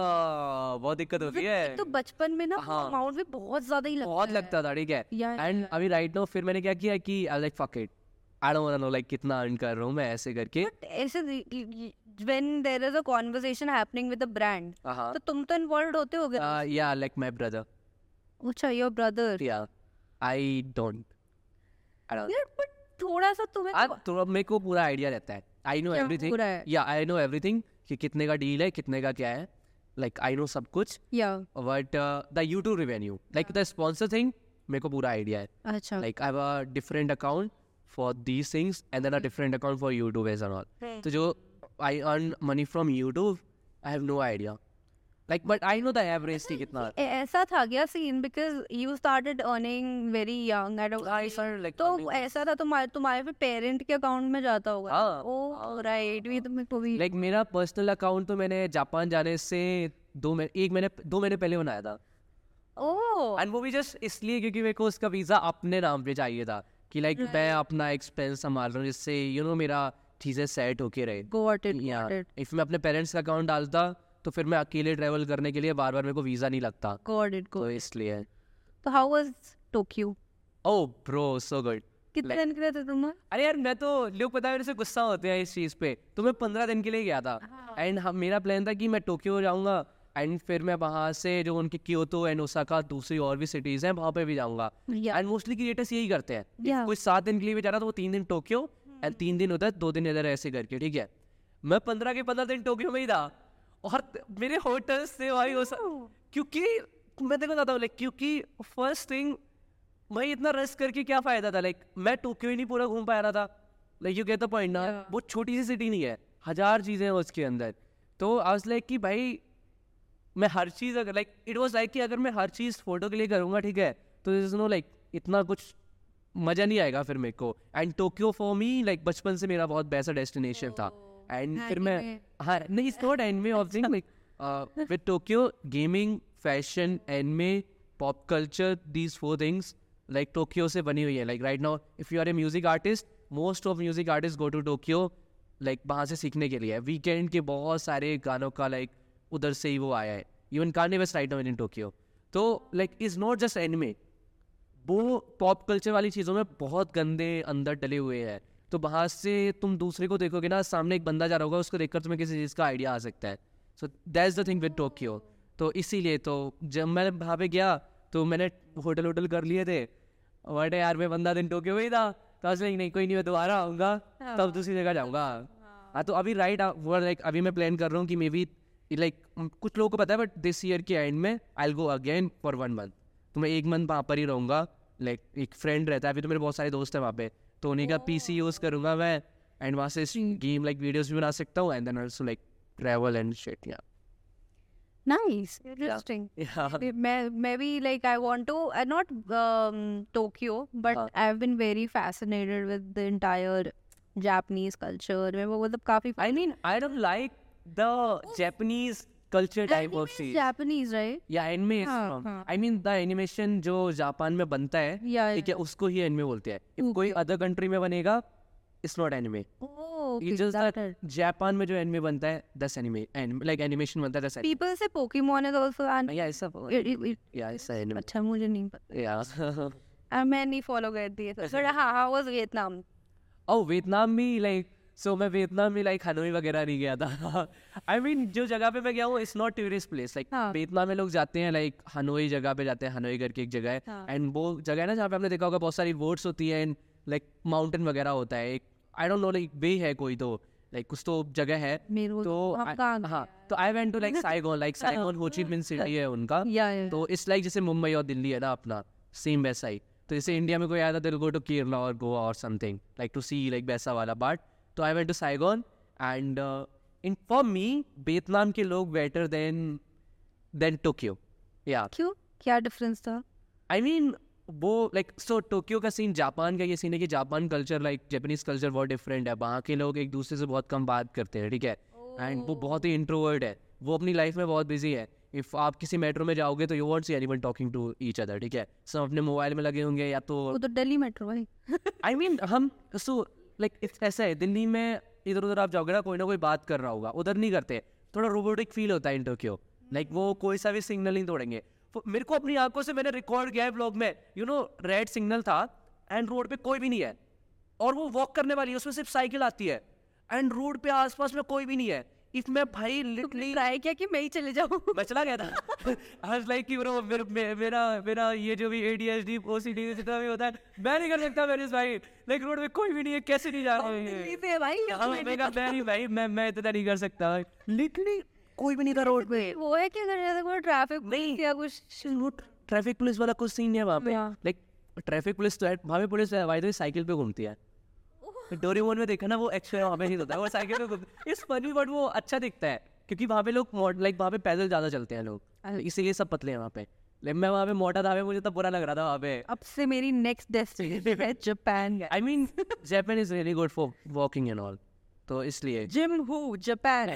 यार बहुत दिक्कत होती है, तो बचपन में ना हाँ। अमाउंट भी बहुत ज्यादा ही लगता बहुत है। लगता था, ठीक है, Yeah, एंड अभी राइट नाउ फिर मैंने क्या किया कि I like fuck it, I don't want to know like कितना अर्न कर रहा हूँ मैं ऐसे करके, But ऐसे when there is a conversation happening with a brand, हाँ तो तुम तो इन्वॉल्व होते होगे। या लाइक माय ब्रदर, अच्छा your brother. Yeah I don't I don't यार बट थोड़ा सा तुम्हें आज तो मेरे को पूरा आइडिया रहता है, आई नो क्या एवरीथिंग, पूरा है? या आई नो एवरीथिंग कि कितने का डील है, कितने का क्या है, लाइक आई नो सब कुछ, yeah but the YouTube revenue like the sponsor thing मेरे को पूरा आइडिया है, अच्छा like I have a different account for these things and then a different account for YouTube as and all, तो जो I earn money from YouTube I have no idea, like but I know the average थी कितना, ए- ऐसा था क्या scene because you started earning very young at आई sir like तो ऐसा था तुम्हारे तुम्हारे फिर पेरेंट के अकाउंट में जाता होगा। हाँ, ओ राइट, ये तो मेरे को भी लाइक मेरा पर्सनल अकाउंट तो मैंने जापान जाने से दो महीने एक महीने दो महीने पहले बनाया था, ओह एंड वो भी जस्ट इसलिए क्योंकि मेरे को उसका वीज़ा अपने नाम पे चाहिए था कि लाइक मैं अपना एक्सपेंस संभाल रहा हूँ जिससे यू नो मेरा चीज़ें सेट होके रहे, got it yeah got it if मैं अपने पेरेंट्स का अकाउंट डालता तो फिर मैं अकेले ट्रैवल करने के लिए बार बार मेरे को वीज़ा नहीं लगता, गॉट इट तो इसलिए तो how was Tokyo? Oh bro so good, कितने दिन के लिए थे तुम? अरे यार मैं तो लोग पता है मेरे से गुस्सा होते हैं इस चीज़ पे, तो मैं पंद्रह दिन के लिए गया था एंड हम मेरा प्लान था कि मैं टोक्यो जाऊँगा एंड फिर मैं वहाँ से जो उनके क्योतो एंड ओसाका दूसरी और भी सिटीज़ हैं वहाँ पे भी जाऊँगा, या एंड मोस्टली क्रिएटर्स यही करते हैं, Yeah. कुछ सात दिन के लिए भी जा रहा था वो तीन दिन टोक्यो एंड तीन दिन होता है, दो दिन इधर ऐसे करके, ठीक है। मैं पंद्रह के पंद्रह दिन टोक्यो में ही था और मेरे होटल से भाई हो सब, क्योंकि मैं देखो बताता हूँ लाइक, क्योंकि फर्स्ट थिंग भाई इतना रश करके क्या फायदा था, लाइक मैं टोक्यो ही नहीं पूरा घूम पा रहा था, like you get the point ना। वो छोटी सी सिटी नहीं है, हजार चीजें हैं उसके अंदर। तो आई वाज लाइक कि भाई मैं हर चीज़ अगर लाइक इट वाज लाइक कि अगर मैं हर चीज़ फोटो के लिए करूँगा, ठीक है, तो दिस इज नो लाइक इतना कुछ मज़ा नहीं आएगा फिर मेरे को। And Tokyo for me like बचपन से मेरा बहुत बेस्ट डेस्टिनेशन था। एंड फिर मैं हाँ नहीं it's not anime of thing like with Tokyo gaming, fashion, anime, pop culture, these four things like Tokyo से बनी हुई है। Like right now if you are a music artist, most of music artist go to Tokyo like वहाँ से सीखने के लिए। Weekend के बहुत सारे गानों का लाइक उधर से ही वो आया है। Even carnival right now in Tokyo. तो like is not just anime, वो पॉप कल्चर वाली चीज़ों में बहुत गंदे अंदर डले हुए हैं। तो वहाँ से तुम दूसरे को देखोगे ना, सामने एक बंदा जा रहा होगा, उसको देखकर तुम्हें किसी चीज़ का आइडिया आ सकता है। So that's the thing with Tokyo. तो इसीलिए तो जब मैं वहाँ पे गया तो मैंने होटल होटल कर लिए थे, बट यार मैं बंदा दिन टोक्यो में ही था, तो आज नहीं कोई नहीं, मैं दोबारा आऊँगा तब दूसरी जगह जाऊँगा। हाँ तो अभी राइट वो लाइक अभी मैं प्लान कर रहा हूँ कि मे बी लाइक कुछ लोगों को पता है, बट दिस ईयर के एंड में I will go again for one month. तो मैं एक मंथ वहाँ पर ही रहूँगा। लाइक एक फ्रेंड रहता है, अभी तो मेरे बहुत सारे दोस्त हैं वहाँ पे, तो उन्हीं का पीसी यूज़ करूँगा मैं, एंड वहाँ से गेम लाइक वीडियोस भी बना सकता हूँ, and then also like travel and shit. या Nice, interesting. Yeah. मैं मैं भी like I want to uh, not um, Tokyo, but हाँ. I've been very fascinated with the entire Japanese culture. मैं वो मतलब काफी I mean I don't like the Japanese culture type of Anime thing. is Japanese, right? Yeah, anime is हाँ, from. हाँ. I mean the animation जो Japan में बनता है, Yeah, ठीक है, उसको ही एनिमे बोलते हैं। If कोई अदर कंट्री में बनेगा, it's not anime. Oh, okay, It's just that that is. Japan में जो एनिमे बनता है, that's anime. And like animation बनता है, that's anime. People say Pokemon is also an. Yeah, it's a It, it, it, yeah, it's a anime. अच्छा मुझे नहीं पता। Yeah. Uh, मैं नहीं follow करती है। But हाँ, how was Vietnam? Oh, Vietnam में लाइक सो मैं वियतनाम में लाइक हनोई वगैरह नहीं गया था। आई मीन जो जगह पे मैं गया हूँ it's not tourist place. Like Vietnam में लोग जाते हैं, लाइक हनोई जगह पे जाते हैं, हनोई करके एक जगह है, एंड वो जगह है ना जहाँ पे आपने देखा होगा बहुत सारी बोट्स होती है, एंड लाइक माउंटेन वगैरह होता है। एक आई डोंट नो लाइक वे है कोई, तो लाइक कुछ तो जगह है। तो हाँ तो I went to like Saigon. Like Saigon Ho Chi Minh City है उनका। तो इट्स लाइक जैसे मुंबई और दिल्ली है ना अपना, सेम वैसा ही। तो जैसे इंडिया में कोई आया था, दिल गो टू केरला और गोवा और something like to see like वैसा वाला। बट तो I went to Saigon, and in for me Vietnam के लोग बेटर देन देन टोक्यो। या क्यों, क्या डिफरेंस था? आई मीन वो लाइक सो टोक्यो का सीन, जापान का ये सीन है कि Japan culture like Japanese culture बहुत डिफरेंट है। वहाँ के लोग एक दूसरे से बहुत कम बात करते हैं, ठीक है, एंड वो बहुत ही इंट्रोवर्ट है, वो अपनी लाइफ में बहुत बिजी है। इफ आप किसी मेट्रो में जाओगे तो you won't see anyone talking to each other, ठीक है, सब अपने मोबाइल में लगे होंगे या तो वो तो दिल्ली मेट्रो भाई। आई मीन हम सो लाइक ऐसा है, दिल्ली में इधर उधर आप जाओगे ना, कोई ना कोई बात कर रहा होगा, उधर नहीं करते, थोड़ा रोबोटिक फील होता है इन टोक्यो। लाइक वो कोई सा भी सिग्नल नहीं तोड़ेंगे। मेरे को अपनी आंखों से मैंने रिकॉर्ड किया है ब्लॉग में, यू नो रेड सिग्नल था एंड रोड पे कोई भी नहीं है, और वो वॉक करने वाली है, उसमें सिर्फ साइकिल आती है, एंड रोड पे आसपास में कोई भी नहीं है। इफ मैं भाई लिटरली ट्राई किया कि मैं ही चले जाऊं। मैं चला गया था। आई वाज लाइक कि ब्रो मेरा मेरा मेरा ये जो भी एडीएचडी ओसीडी जितना भी होता है मैं नहीं कर सकता मेरे भाई। लाइक रोड पे कोई भी नहीं है, कैसे नहीं जा रहा है भाई? मैं नहीं भाई, मैं मैं इतना नहीं कर सकता। लिटरली कोई भी नहीं था रोड पे। वो है कि अगर जैसे कोई ट्रैफिक नहीं या कुछ ट्रैफिक पुलिस वाला कुछ सीन नहीं है वहाँ पे। लाइक ट्रैफिक पुलिस तो है वहाँ पे, पुलिस भाई तो साइकिल पे घूमती है। डोरेमोन में देखा ना, वो एक्चुअली वहाँ पे नहीं होता है, वो साइकिल पे घूमती। इट्स फनी बट वो अच्छा दिखता है क्योंकि वहाँ पे लोग लाइक वहाँ पे पैदल ज़्यादा चलते हैं लोग, इसीलिए सब पतले हैं वहाँ पे। मैं वहाँ पे मोटा था, मुझे तो बुरा लग रहा था वहाँ पे। अब से मेरी नेक्स्ट डेस्टिनेशन है Japan. I mean Japan is really good for walking and all, तो इसलिए जिम हु Japan.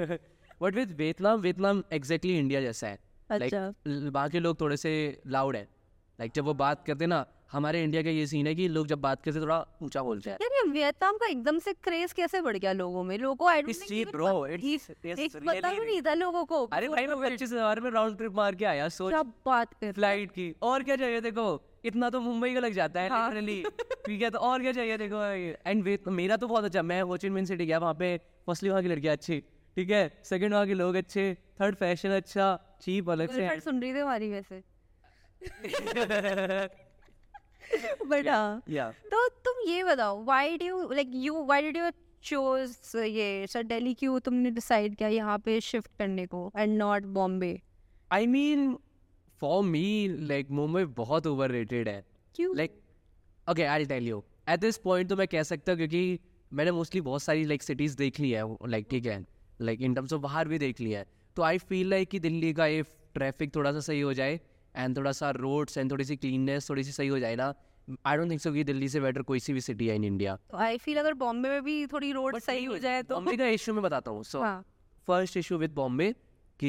But with Vietnam, Vietnam exactly India जैसा है। लाइक अच्छा। वहाँ के लोग थोड़े से लाउड है, लाइक जब वो बात करते ना, हमारे इंडिया का ये सीन है कि लोग जब बात करते थोड़ा ऊंचा बोलते हैं। यार वियतनाम का एकदम से क्रेज कैसे बढ़ गया लोगों में? लोगों को I don't think bro it's एक पता भी नहीं था लोगों को। अरे भाई मैं पच्चीस हजार में राउंड ट्रिप मार के आया, सोच क्या बात कर फ्लाइट की, और क्या चाहिए? देखो इतना तो मुंबई का लग जाता है लिटरली, ठीक है, तो और क्या चाहिए? देखो एंड मेरा तो बहुत अच्छा, मैं हो ची मिन सिटी गया, वहाँ पे फर्स्टली वहाँ की लड़कियाँ अच्छी, ठीक है, सेकंड वहाँ के लोग अच्छे, थर्ड फैशन अच्छा, चीप अलग से। सुन रही थी हमारी वैसे। बट हाँ, या तो तुम ये बताओ, why do you like you why did you choose ये सर दिल्ली, क्यों तुमने डिसाइड किया यहाँ पे शिफ्ट करने को and not Bombay? I mean for me like Mumbai बहुत ओवर रेटेड है. क्यों? Like okay I will tell you at this point तो मैं कह सकता हूँ क्योंकि मैंने मोस्टली बहुत सारी लाइक सिटीज़ देख ली है लाइक ठीक है लाइक इन टर्म्स ऑफ बाहर भी देख लिया है. तो आई फील लाइक कि दिल्ली का इफ ट्रैफिक थोड़ा सा सही हो जाए एंड थोड़ा सा रोड्स एंड थोड़ी सी क्लीननेस थोड़ी सी सही हो जाए ना, आई डोंट थिंक सो कि दिल्ली से बेटर कोई सी भी सिटी है इन इंडिया. तो आई फील अगर बॉम्बे में भी थोड़ी रोड सही हो जाए तो. बॉम्बे का इशू मैं बताता हूँ. सो हाँ, फर्स्ट इशू विद बॉम्बे कि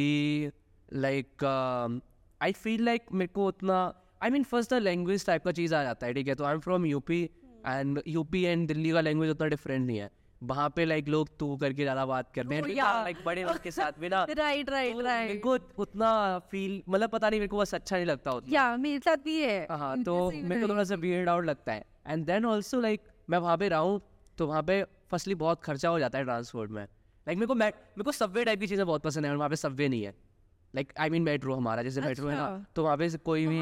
लाइक आई फील लाइक मेरे को उतना I mean first the language type का चीज़ आ जाता है. ठीक है, तो I am from UP and UP and Delhi का लैंग्वेज उतना डिफरेंट नहीं है. वहाँ पे लाइक लोग तू करके ज़्यादा बात करते हैं लाइक बड़े लोग के साथ में ना. राइट राइट मेरे राइट. को उतना फील मतलब पता नहीं मेरे को बस अच्छा नहीं लगता उतना. या मेरे साथ भी है. हाँ, तो मेरे को थोड़ा सा वियर्ड आउट लगता है. एंड देन ऑल्सो लाइक मैं वहाँ पे रहा हूँ तो वहाँ पे फर्स्टली बहुत खर्चा हो जाता है ट्रांसपोर्ट में. लाइक मेरे को मेरे को सबवे टाइप की चीज़ें बहुत पसंद है और वहाँ पे सबवे नहीं है. लाइक आई मीन मेट्रो हमारा जैसे मेट्रो है ना, तो वहाँ पे कोई भी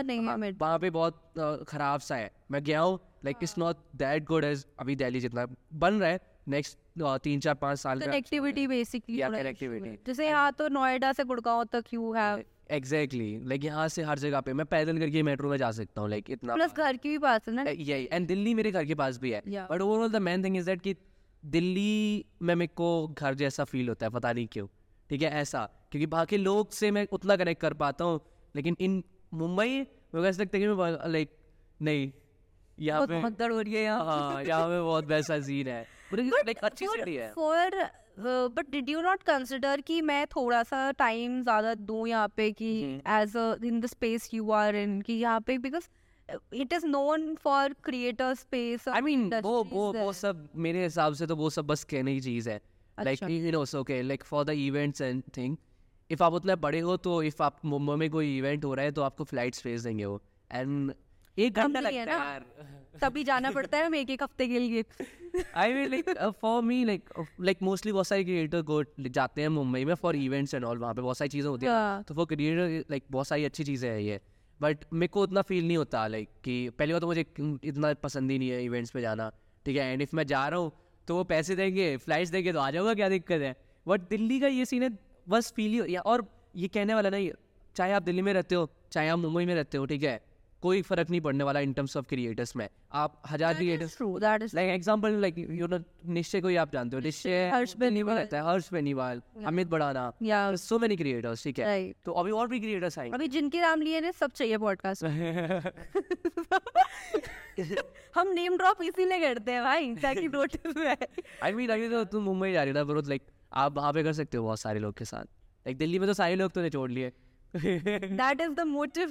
वहाँ पे बहुत ख़राब सा है. मैं गया हूँ like it's not that good as अभी दिल्ली जितना बन रहा है. नेक्स्ट तीन चार पाँच साल में कनेक्टिविटी बेसिकली. या कनेक्टिविटी जैसे यहाँ तो नोएडा से गुड़गांव तक यू हैव एग्जैक्टली लाइक यहाँ से हर जगह पे मैं पैदल करके मेट्रो में जा सकता हूँ लाइक इतना. प्लस घर के भी पास है ना. यही एंड दिल्ली मेरे घर के पास भी है. Yeah. But overall the main thing is that कि दिल्ली में मेरे को घर जैसा फील होता है, पता नहीं क्यों. ठीक है, ऐसा क्योंकि बाकी लोग से मैं उतना कनेक्ट कर पाता हूँ. लेकिन इन मुंबई मुझे ऐसा लगता है कि मैं लाइक नहीं यहाँ पे बहुत हो रही है यहाँ. हाँ यहाँ पे बहुत वैसा सीन है. लाइक अच्छी सिटी है. For but did you not consider कि मैं थोड़ा सा टाइम ज़्यादा दूँ यहाँ पे कि as a in the space you are in कि यहाँ पे because it is known for creator space. I mean वो वो वो सब मेरे हिसाब से तो वो सब बस कहने की चीज़ है. Like you know so okay like for the events and thing if आप उतने बड़े हो तो इफ आप मुंबई में कोई इवेंट हो रहा है तो आपको फ्लाइट्स भेज देंगे वो. एंड एक घंटा लगता है यार, तभी जाना पड़ता है हम एक एक हफ्ते के लिए. I mean like for me like like mostly बहुत सारे क्रिएटर को जाते हैं मुंबई में फॉर इवेंट्स एंड ऑल. वहाँ पे बहुत सारी चीज़ें होती हैं तो वो क्रिएटर लाइक बहुत सारी अच्छी चीज़ें हैं ये. बट मेरे को उतना फील नहीं होता लाइक कि पहली बात तो मुझे इतना पसंद ही नहीं है इवेंट्स पे जाना. ठीक है, एंड इफ मैं जा रहा हूँ तो वो पैसे देंगे फ्लाइट्स देंगे तो आ जाऊँगा, क्या दिक्कत है. बट दिल्ली का ये सीन है बस फील ही. और ये कहने वाला नहीं, चाहे आप दिल्ली में रहते हो चाहे आप मुंबई में रहते हो, ठीक है, कोई फर्क नहीं पड़ने वाला इन टर्म्स ऑफ क्रिएटर्स में. आप हजार creators like example like you know Nishchay को ही आप जानते हो. निश्चय हर्ष बेनीवाल रहता है, Harsh Beniwal, Amit Badana, so many creators. ठीक है, तो अभी और भी क्रिएटर्स आएंगे. अभी जिनके नाम लिए ने सब चाहिए पॉडकास्ट. हम नेम ड्रॉप इसीलिए करते हैं भाई ताकि नोटिस में. आई मीन अभी तो तुम मुंबई जा रही हो ना ब्रो, लाइक आप वहाँ पे कर सकते हो बहुत सारे लोग के साथ. लाइक दिल्ली में तो सारे लोग तो छोड़ लिए. That is the motive.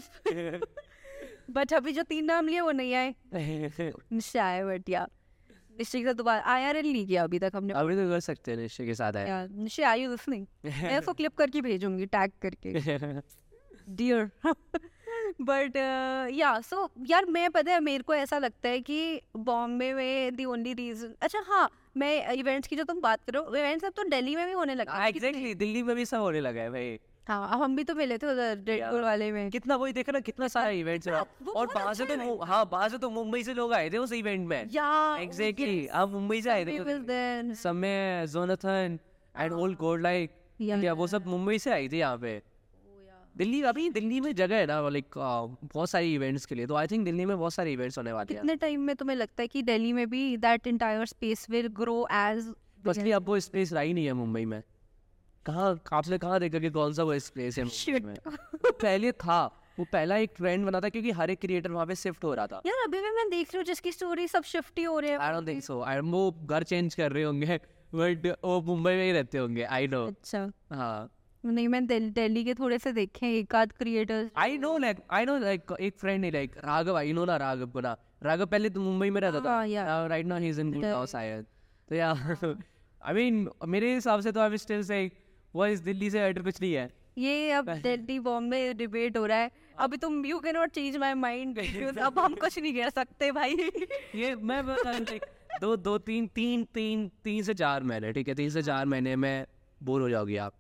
But अभी जो तीन नाम लिए वो नहीं आए. निश्चय आए बट या निश्चय के साथ दोबारा आईआरएल नहीं किया अभी तक हमने. अभी तो कर सकते हैं निश्चय के साथ आया. निश्चय आई यू लिसनिंग? मैं उसको क्लिप करके भेजूंगी टैग करके डियर. बट या सो यार मैं पता है मेरे को ऐसा लगता है कि बॉम्बे में दी ओनली रीजन. अच्छा हाँ, मैं इवेंट्स की जो तुम बात करो इवेंट्स अब तो दिल्ली में भी होने लगा. एग्जैक्टली दिल्ली में भी सब होने लगा है भाई. हाँ, अब हम भी तो मिले थे उधर रेड बुल वाले में. कितना वही देखा ना कितना सारा इवेंट्स है. और बाहर से तो हाँ बाहर से तो मुंबई से लोग आए थे उस इवेंट में. एग्जैक्टली आप मुंबई से आए थे. समय जोनाथन एंड होल कोड लाइक क्या वो सब मुंबई से आई थी यहाँ पे. दिल्ली अभी दिल्ली में जगह है ना लाइक बहुत सारी इवेंट्स के लिए. तो आई थिंक दिल्ली में बहुत सारे इवेंट्स होने वाले हैं. कितने टाइम में तुम्हें लगता है कि दिल्ली में भी that entire space will grow as basically अब वो स्पेस रही नहीं है मुंबई में. कहाँ आपने कहाँ देखा कि कौन सा वो स्पेस है मुंबई में. पहले था वो पहला एक ट्रेंड बना था क्योंकि हर एक क्रिएटर वहाँ पे शिफ्ट हो रहा था. यार अभी भी मैं देख रही हूँ जिसकी स्टोरी सब शिफ्ट ही हो रहे हैं. आई डोंट थिंक सो. आई वो घर चेंज कर रहे होंगे बट वो मुंबई में ही रहते होंगे. I know. अच्छा हाँ नहीं मैं दिल्ली के थोड़े से देखे एक आध creators. I know like I know like एक फ्रेंड है लाइक राघव. आई नो ना राघव को ना. राघव पहले तो मुंबई में रहता था. Right now he is in Gurgaon शायद. तो यार आई मीन मेरे हिसाब से तो आई एम स्टिल सेइंग वो इस दिल्ली से बेटर कुछ नहीं है. ये अब दिल्ली बॉम्बे डिबेट हो रहा है. अभी तुम you can not change my mind. अब हम कुछ नहीं कह सकते भाई. ये मैं लाइक दो दो तीन तीन तीन तीन से चार महीने ठीक है तीन से चार महीने में बोर हो जाओगे आप.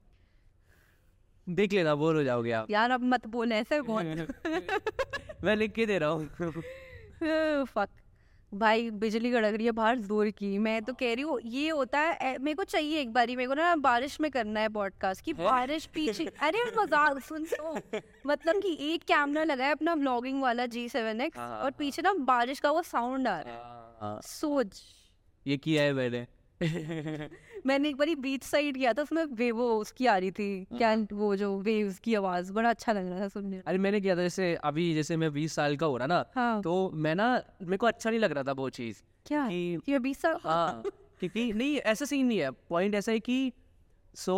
देख लेना बोर हो जाओगे आप. यार अब मत बोल ऐसे. बहुत मैं लिख के दे रहा हूँ. फक भाई, बिजली कड़क रही है बाहर जोर की। मैं तो कह रही हूँ ये होता है, ए, मेरे को चाहिए एक बारी, मेरे को ना बारिश में करना है पॉडकास्ट की, बारिश पीछे। अरे मजाक सुन तो, मतलब कि एक कैमरा लगा है अपना व्लॉगिंग वाला जी सेवन एक्स और पीछे ना बारिश का वो साउंड आ रहा है। सोच ये किया है मैंने। मैंने एक बारी बीच साइड किया था, उसमें वे वो उसकी आ रही थी क्या, वो जो वेव्स की आवाज, बड़ा अच्छा लग रहा था सुनने। अरे मैंने किया था, जैसे अभी जैसे मैं बीस साल का हो रहा ना, हाँ। तो मैं ना, मेरे को अच्छा नहीं लग रहा था वो चीज। क्या कि ये बीस साल? हाँ, क्योंकि नहीं ऐसा सीन नहीं है, पॉइंट ऐसा है कि सो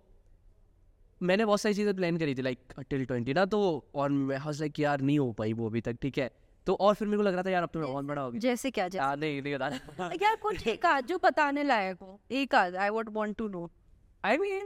मैंने बहुत सारी चीज़ें प्लान करी थी लाइक टिल ट्वेंटी ना, तो और मैं हंस लाइक यार नहीं हो पाई वो अभी तक, ठीक है। तो और फिर मेरे को लग रहा था यार अब तो मैं बहुत बड़ा हो गया। जैसे क्या? जैसे हाँ, नहीं नहीं बताना यार कुछ एक आध जो बताने लायक हो, एक आध I would want to know. I mean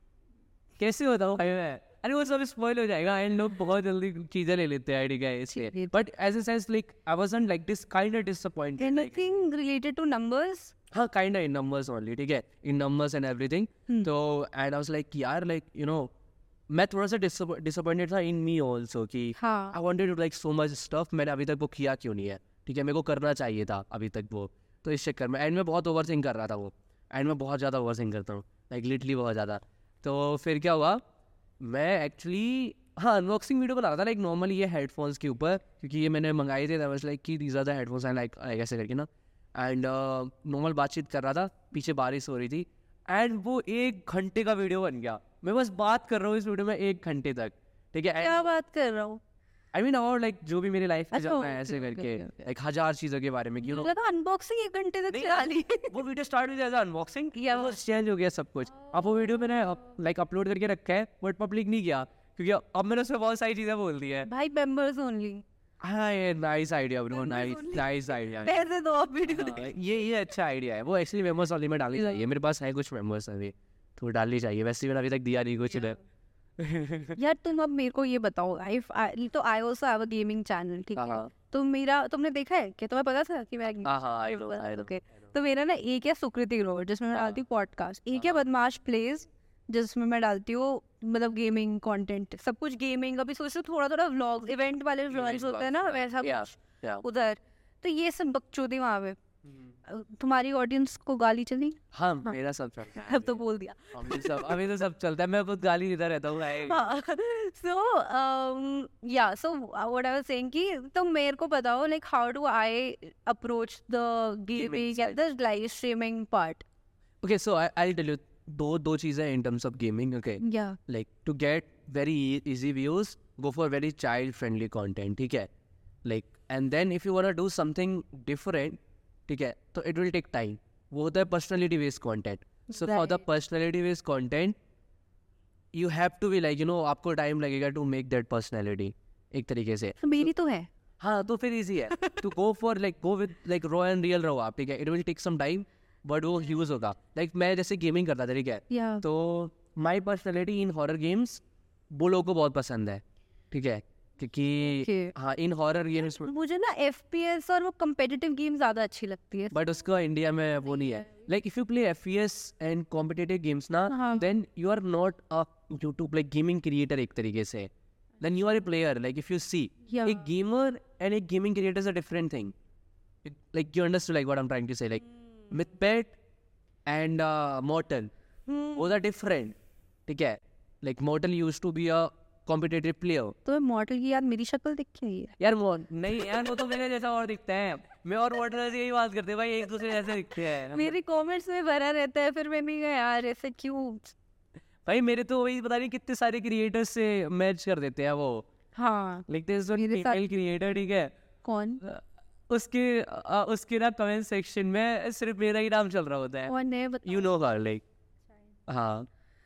कैसे बताऊँ मैं, अरे वो सब स्पॉइल हो जाएगा एंड लोग बहुत जल्दी चीजें ले लेते हैं आईडी का, इसलिए। But as a sense like I wasn't like this kind of disappointed. Anything related to numbers? हाँ, kind of in numbers only, ठीक है, इन नंबर्स एंड एवरीथिंग। तो एंड आई वाज लाइक यार लाइक यू नो मैं थोड़ा सा disappointed था in me also कि I wanted to like so much stuff, मैंने अभी तक वो किया क्यों नहीं है, ठीक है, मेरे को करना चाहिए था अभी तक वो। तो इस चक्कर में एंड मैं बहुत ओवर थिंक कर रहा था वो, एंड मैं बहुत ज़्यादा ओवर थिंक करता हूँ लाइक लिटरली बहुत ज़्यादा। तो फिर क्या हुआ, मैं एक्चुअली हाँ अनबॉक्सिंग वीडियो बना रहा था लाइक नॉर्मली ये हेडफोन्स के ऊपर, क्योंकि ये मैंने मंगाए थे, लाइक कि these are the headphones and like ऐसे करके ना, एंड नॉर्मल बातचीत कर रहा था, पीछे बारिश हो रही थी एंड वो एक घंटे का वीडियो बन गया। मैं बस बात कर रहा हूँ इस वीडियो में एक घंटे तक, ठीक है। क्या बात कर रहा हूँ? आई मीन और लाइक जो भी मेरी लाइफ में चल रहा है ऐसे करके, एक हजार चीजों के बारे में, यू नो। लगा अनबॉक्सिंग एक घंटे तक चला ली। वो वीडियो स्टार्ट हुई एज अनबॉक्सिंग, वो चेंज हो गया सब कुछ। अब वो वीडियो मैंने लाइक अपलोड करके रखा है बट पब्लिक नहीं किया, क्योंकि अब मैंने उसमें बहुत सारी चीजें बोल दी है। भाई मेंबर्स ओनली। हाँ, ये nice idea bro, nice nice idea. पैसे दो आप वीडियो। ये ये अच्छा आइडिया है, वो एक्चुअली मेंबर्स ओनली में डालनी चाहिए। मेरे पास है कुछ मेंबर्स अभी, तो डालनी चाहिए। वैसे मैंने अभी तक दिया नहीं कुछ इधर। यार तुम अब मेरे को ये बताओ, आई तो I also have a gaming channel, ठीक है। तो मेरा तुमने देखा है क्या, तुम्हें पता था कि मैं हाँ हाँ आई नो आई नो। तो मेरा ना एक है सुकृति ग्रोवर जिसमें मैं डालती हूँ पॉडकास्ट, एक है बदमाश प्लेज जिसमें मैं डालती हूँ मतलब गेमिंग कंटेंट, सब कुछ गेमिंग। अभी सोच रही हूँ थोड़ा थोड़ा व्लॉग, इवेंट वाले व्लॉग्स होते हैं ना वैसा कुछ उधर। तो ये सब बकचोदी वहाँ पे। तुम्हारी ऑडियंस को गाली चली? हाँ, मेरा सब चलता है। अब तो बोल दिया। अभी सब अभी तो सब चलता है, मैं खुद गाली देता रहता हूँ। So yeah so what I was saying कि तो मेरे को बताओ like how do I approach the gaming and the live streaming part? Okay, so I I tell you दो दो चीजें in terms of gaming. Okay, yeah like to get very easy views, go for very child friendly content, ठीक है। Like and then if you want to do something different, ठीक है, तो it will take time. वो होता है personality based content. So for the personality based content you have to be like you know आपको time लगेगा to make that personality एक तरीके से। तो मेरी तो है। हाँ, तो फिर इजी है to go for like go with like raw and real रहो आप, ठीक है। It will take some time but वो यूज होगा। लाइक मैं जैसे गेमिंग करता था, ठीक है, yeah. तो my personality in horror games वो लोगों को बहुत पसंद है, ठीक है, क्योंकि okay. हाँ इन हॉरर गेम्स मुझे ना एफपीएस और वो कम्पिटिटिव गेम ज्यादा अच्छी लगती है, बट उसका इंडिया में वो नहीं है। Like if you play FPS and competitive games ना, then you are not a YouTube like gaming creator एक तरीके से, then you are a player. Like if you see a gamer and a gaming creator is a different thing. Like you understand like what I am trying to say, like Mythbet and uh, Mortal, both are different, ठीक है। Like Mortal used to be a competitive player. तो Mortal की यार मेरी शक्ल दिख रही है यार। नहीं यार, वो तो मेरे जैसा और दिखता है। मैं और Mortal से यही बात करते हैं भाई, एक दूसरे जैसे दिखते हैं। मेरे कमेंट्स में भरा रहता है, फिर मैंने कहा यार ऐसे क्यों भाई। मेरे तो वही पता नहीं कितने सारे क्रिएटर्स से मैच कर देते हैं वो। हाँ, लिखते हैं फीमेल क्रिएटर, ठीक है, कौन उसके आ, उसके ना कमेंट सेक्शन में सिर्फ मेरा ही नाम चल रहा होता है, यू नो हर लाइक। हाँ,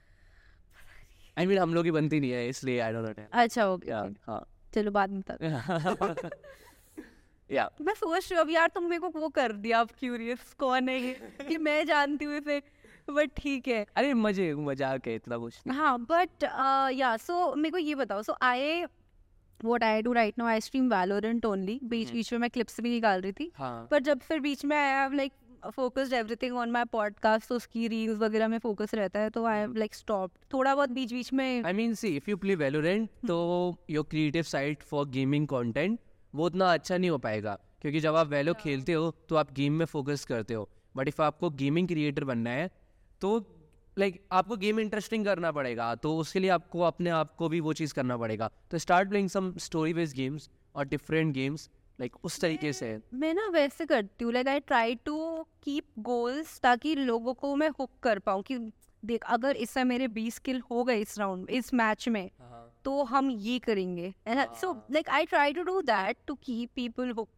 आई मीन हम लोग की बनती नहीं है इसलिए आई डोंट नो। अच्छा ओके, हाँ चलो बाद में बता। या मैं सोच रही हूँ अब यार, तुम मेरे को वो कर दिया, अब क्यूरियस कौन है ये कि मैं जानती हूँ इसे, बट ठीक है। अरे मजे मजाक है, इतना कुछ। हाँ बट या सो मेरे को ये बताओ, सो आई What I do right now, I stream Valorant only. बीच बीच में मैं क्लिप्स भी निकाल रही थी, हाँ. पर जब फिर बीच में I have like focused everything on my podcast, तो उसकी रील्स वगैरह में फोकस रहता है, तो I have like stopped थोड़ा बहुत बीच बीच में। I mean see, if you play Valorant, तो your creative side for gaming content वो उतना अच्छा नहीं हो पाएगा, क्योंकि जब आप वैलो खेलते हो तो आप गेम में फोकस करते हो, बट इफ आपको गेमिंग क्रिएटर बनना है तो लाइक like, आपको गेम इंटरेस्टिंग करना पड़ेगा, तो उसके लिए आपको अपने आप को भी वो चीज़ करना पड़ेगा। तो start playing some story based games और डिफरेंट गेम्स, लाइक उस तरीके से। मैं ना वैसे करती हूँ, like I try to keep goals ताकि लोगों को मैं हुक कर पाऊँ कि देख अगर इससे मेरे बीस किल हो गए इस राउंड इस मैच में तो हम ये करेंगे। So like I try to do that to keep people hooked.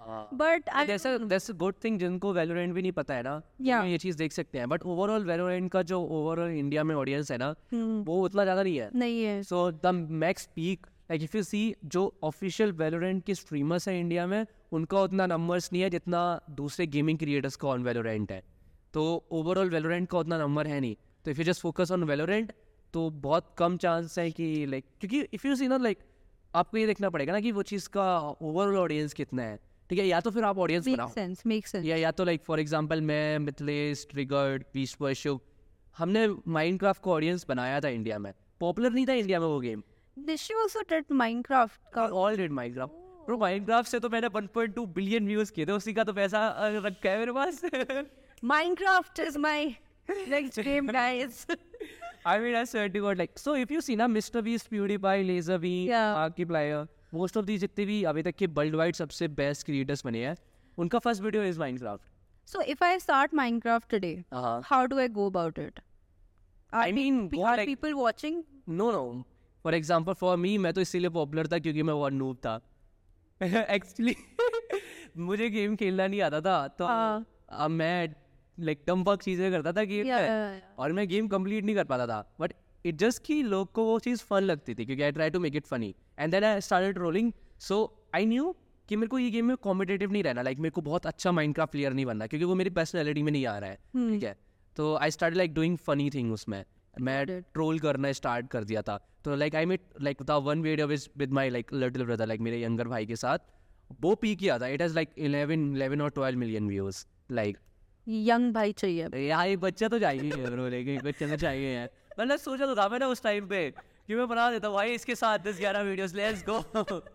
But that's a that's a good thing. जिनको वैलोरेंट भी नहीं पता है ना yeah. ये चीज़ देख सकते हैं, बट ओवरऑल वैलोरेंट का जो ओवरऑल इंडिया में ऑडियंस है ना hmm. वो उतना ज़्यादा नहीं है नहीं है। So the max peak like if you see जो ऑफिशियल वैलोरेंट के स्ट्रीमर्स हैं इंडिया में उनका उतना नंबर्स नहीं है जितना दूसरे गेमिंग क्रिएटर्स का ऑन वैलोरेंट है। तो ओवरऑल वैलोरेंट का उतना नंबर है नहीं, तो if you just focus on Valorant तो बहुत कम चांस है कि लाइक like, क्योंकि इफ यू सी ना लाइक आपको ये देखना पड़ेगा ना कि वो चीज़ का ओवरऑल ऑडियंस कितना है, ठीक है? या तो फिर आप ऑडियंस बनाओ sense, make sense. या या तो लाइक फॉर एग्जांपल मैं, मिथलेश, ट्रिगर्ड, बीस्ट वर्शिप, हमने माइनक्राफ्ट को ऑडियंस बनाया था इंडिया में। पॉपुलर नहीं था इंडिया में वो game. Nishi also did Minecraft का। All did Minecraft. Bro, Minecraft से तो मैंने one point two billion views किए थे, उसी का तो पैसा रखा है मेरे पास। Minecraft is my next game, guys. I mean, I swear to God, like, so if you see ना Mister Beast, PewDiePie, LaserV, Yeah. Markiplier, most of these जितने भी अभी तक के वर्ल्ड वाइड सबसे बेस्ट क्रिएटर्स बने हैं, उनका first video is Minecraft. So if I start Minecraft today, Uh-huh. how do I go about it? Are, I mean, pe- go are like- people watching? No, no. For example for me, मैं तो इसीलिए popular था क्योंकि मैं बहुत noob था actually. मुझे game खेलना नहीं आता था, तो हाँ. अब मैं लाइक डम फक चीज़ें करता था गेम Yeah, में, yeah, yeah. और मैं गेम कंप्लीट नहीं कर पाता था, बट इट जस्ट कि लोग को वो चीज़ फन लगती थी क्योंकि I try to make it funny and then I started rolling. So I knew कि मेरे को ये गेम में कॉम्पिटेटिव नहीं रहना, लाइक मेरे को बहुत अच्छा माइनक्राफ्ट प्लेयर नहीं बनना क्योंकि वो मेरी पर्सनैलिटी में नहीं आ रहा है, ठीक है? तो I started like doing funny thing, उसमें मैं ट्रोल करना स्टार्ट कर दिया था। तो like I met like the one video with my like little brother, like मेरे यंगर भाई के साथ, वो पी किया था। It has like eleven eleven और twelve million views. Like young भाई चाहिए यार, एक बच्चा तो चाहिए ब्रो, लेकिन एक बच्चा तो चाहिए यार। मतलब सोचा तो था मैंने उस टाइम पे कि मैं बना देता भाई इसके साथ दस ग्यारह वीडियोस, लेट्स गो।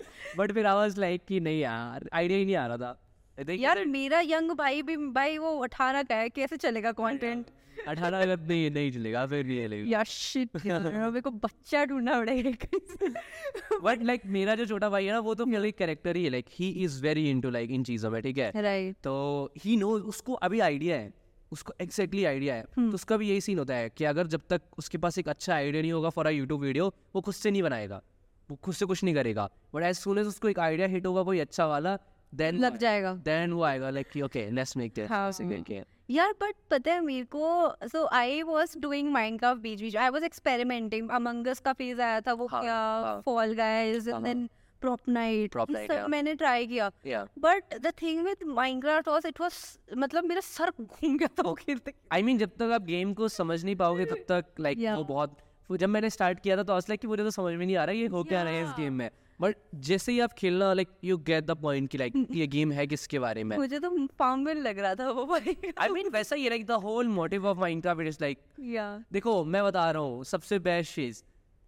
बट फिर आई वाज लाइक कि नहीं यार, आइडिया ही नहीं आ रहा था यार। मेरा यंग भाई भी भाई वो अठारह का है, कैसे चलेगा कंटेंट? अठारह अगर नहीं नहीं चलेगा, फिर नहीं चलेगा यार शिट, मेरे को बच्चा ढूंढना पड़ेगा। बट लाइक मेरा जो छोटा भाई है ना, वो तो मेरा कैरेक्टर ही है, like he is very into like in चीजों में, ठीक है? राइट। तो ही नो, उसको अभी आइडिया है, उसको एग्जैक्टली आइडिया है। तो उसका भी यही सीन होता है कि अगर जब तक उसके पास एक अच्छा आइडिया नहीं होगा फॉर अ यूट्यूब वीडियो, वो खुद से नहीं बनाएगा, वो खुद से कुछ नहीं करेगा। बट एज सून एज उसको एक आइडिया हिट होगा कोई अच्छा वाला, देन लग जाएगा, देन वो आएगा like okay let's make this. यार बट पता है मेरे को, so I was doing Minecraft बीच बीच, I was experimenting. Among us का फेज आया था, वो क्या fall guys and then prop night, सब मैंने ट्राई किया। But the thing with Minecraft was it was मतलब मेरा सर घूम गया था वो खेलते। आई मीन जब तक आप गेम को समझ नहीं पाओगे तब तक लाइक वो बहुत, जब मैंने स्टार्ट किया था तो आज लाइक कि मुझे तो समझ में नहीं आ रहा ये हो क्या रहा है इस गेम में। बट जैसे ही आप खेलना like you get the point कि लाइक ये गेम है किसके बारे में। मुझे तो फार्मवेल लग रहा था वो भाई। आई मीन वैसा ही like the whole motive of Minecraft is like, देखो मैं बता रहा हूँ सबसे बेस्ट चीज,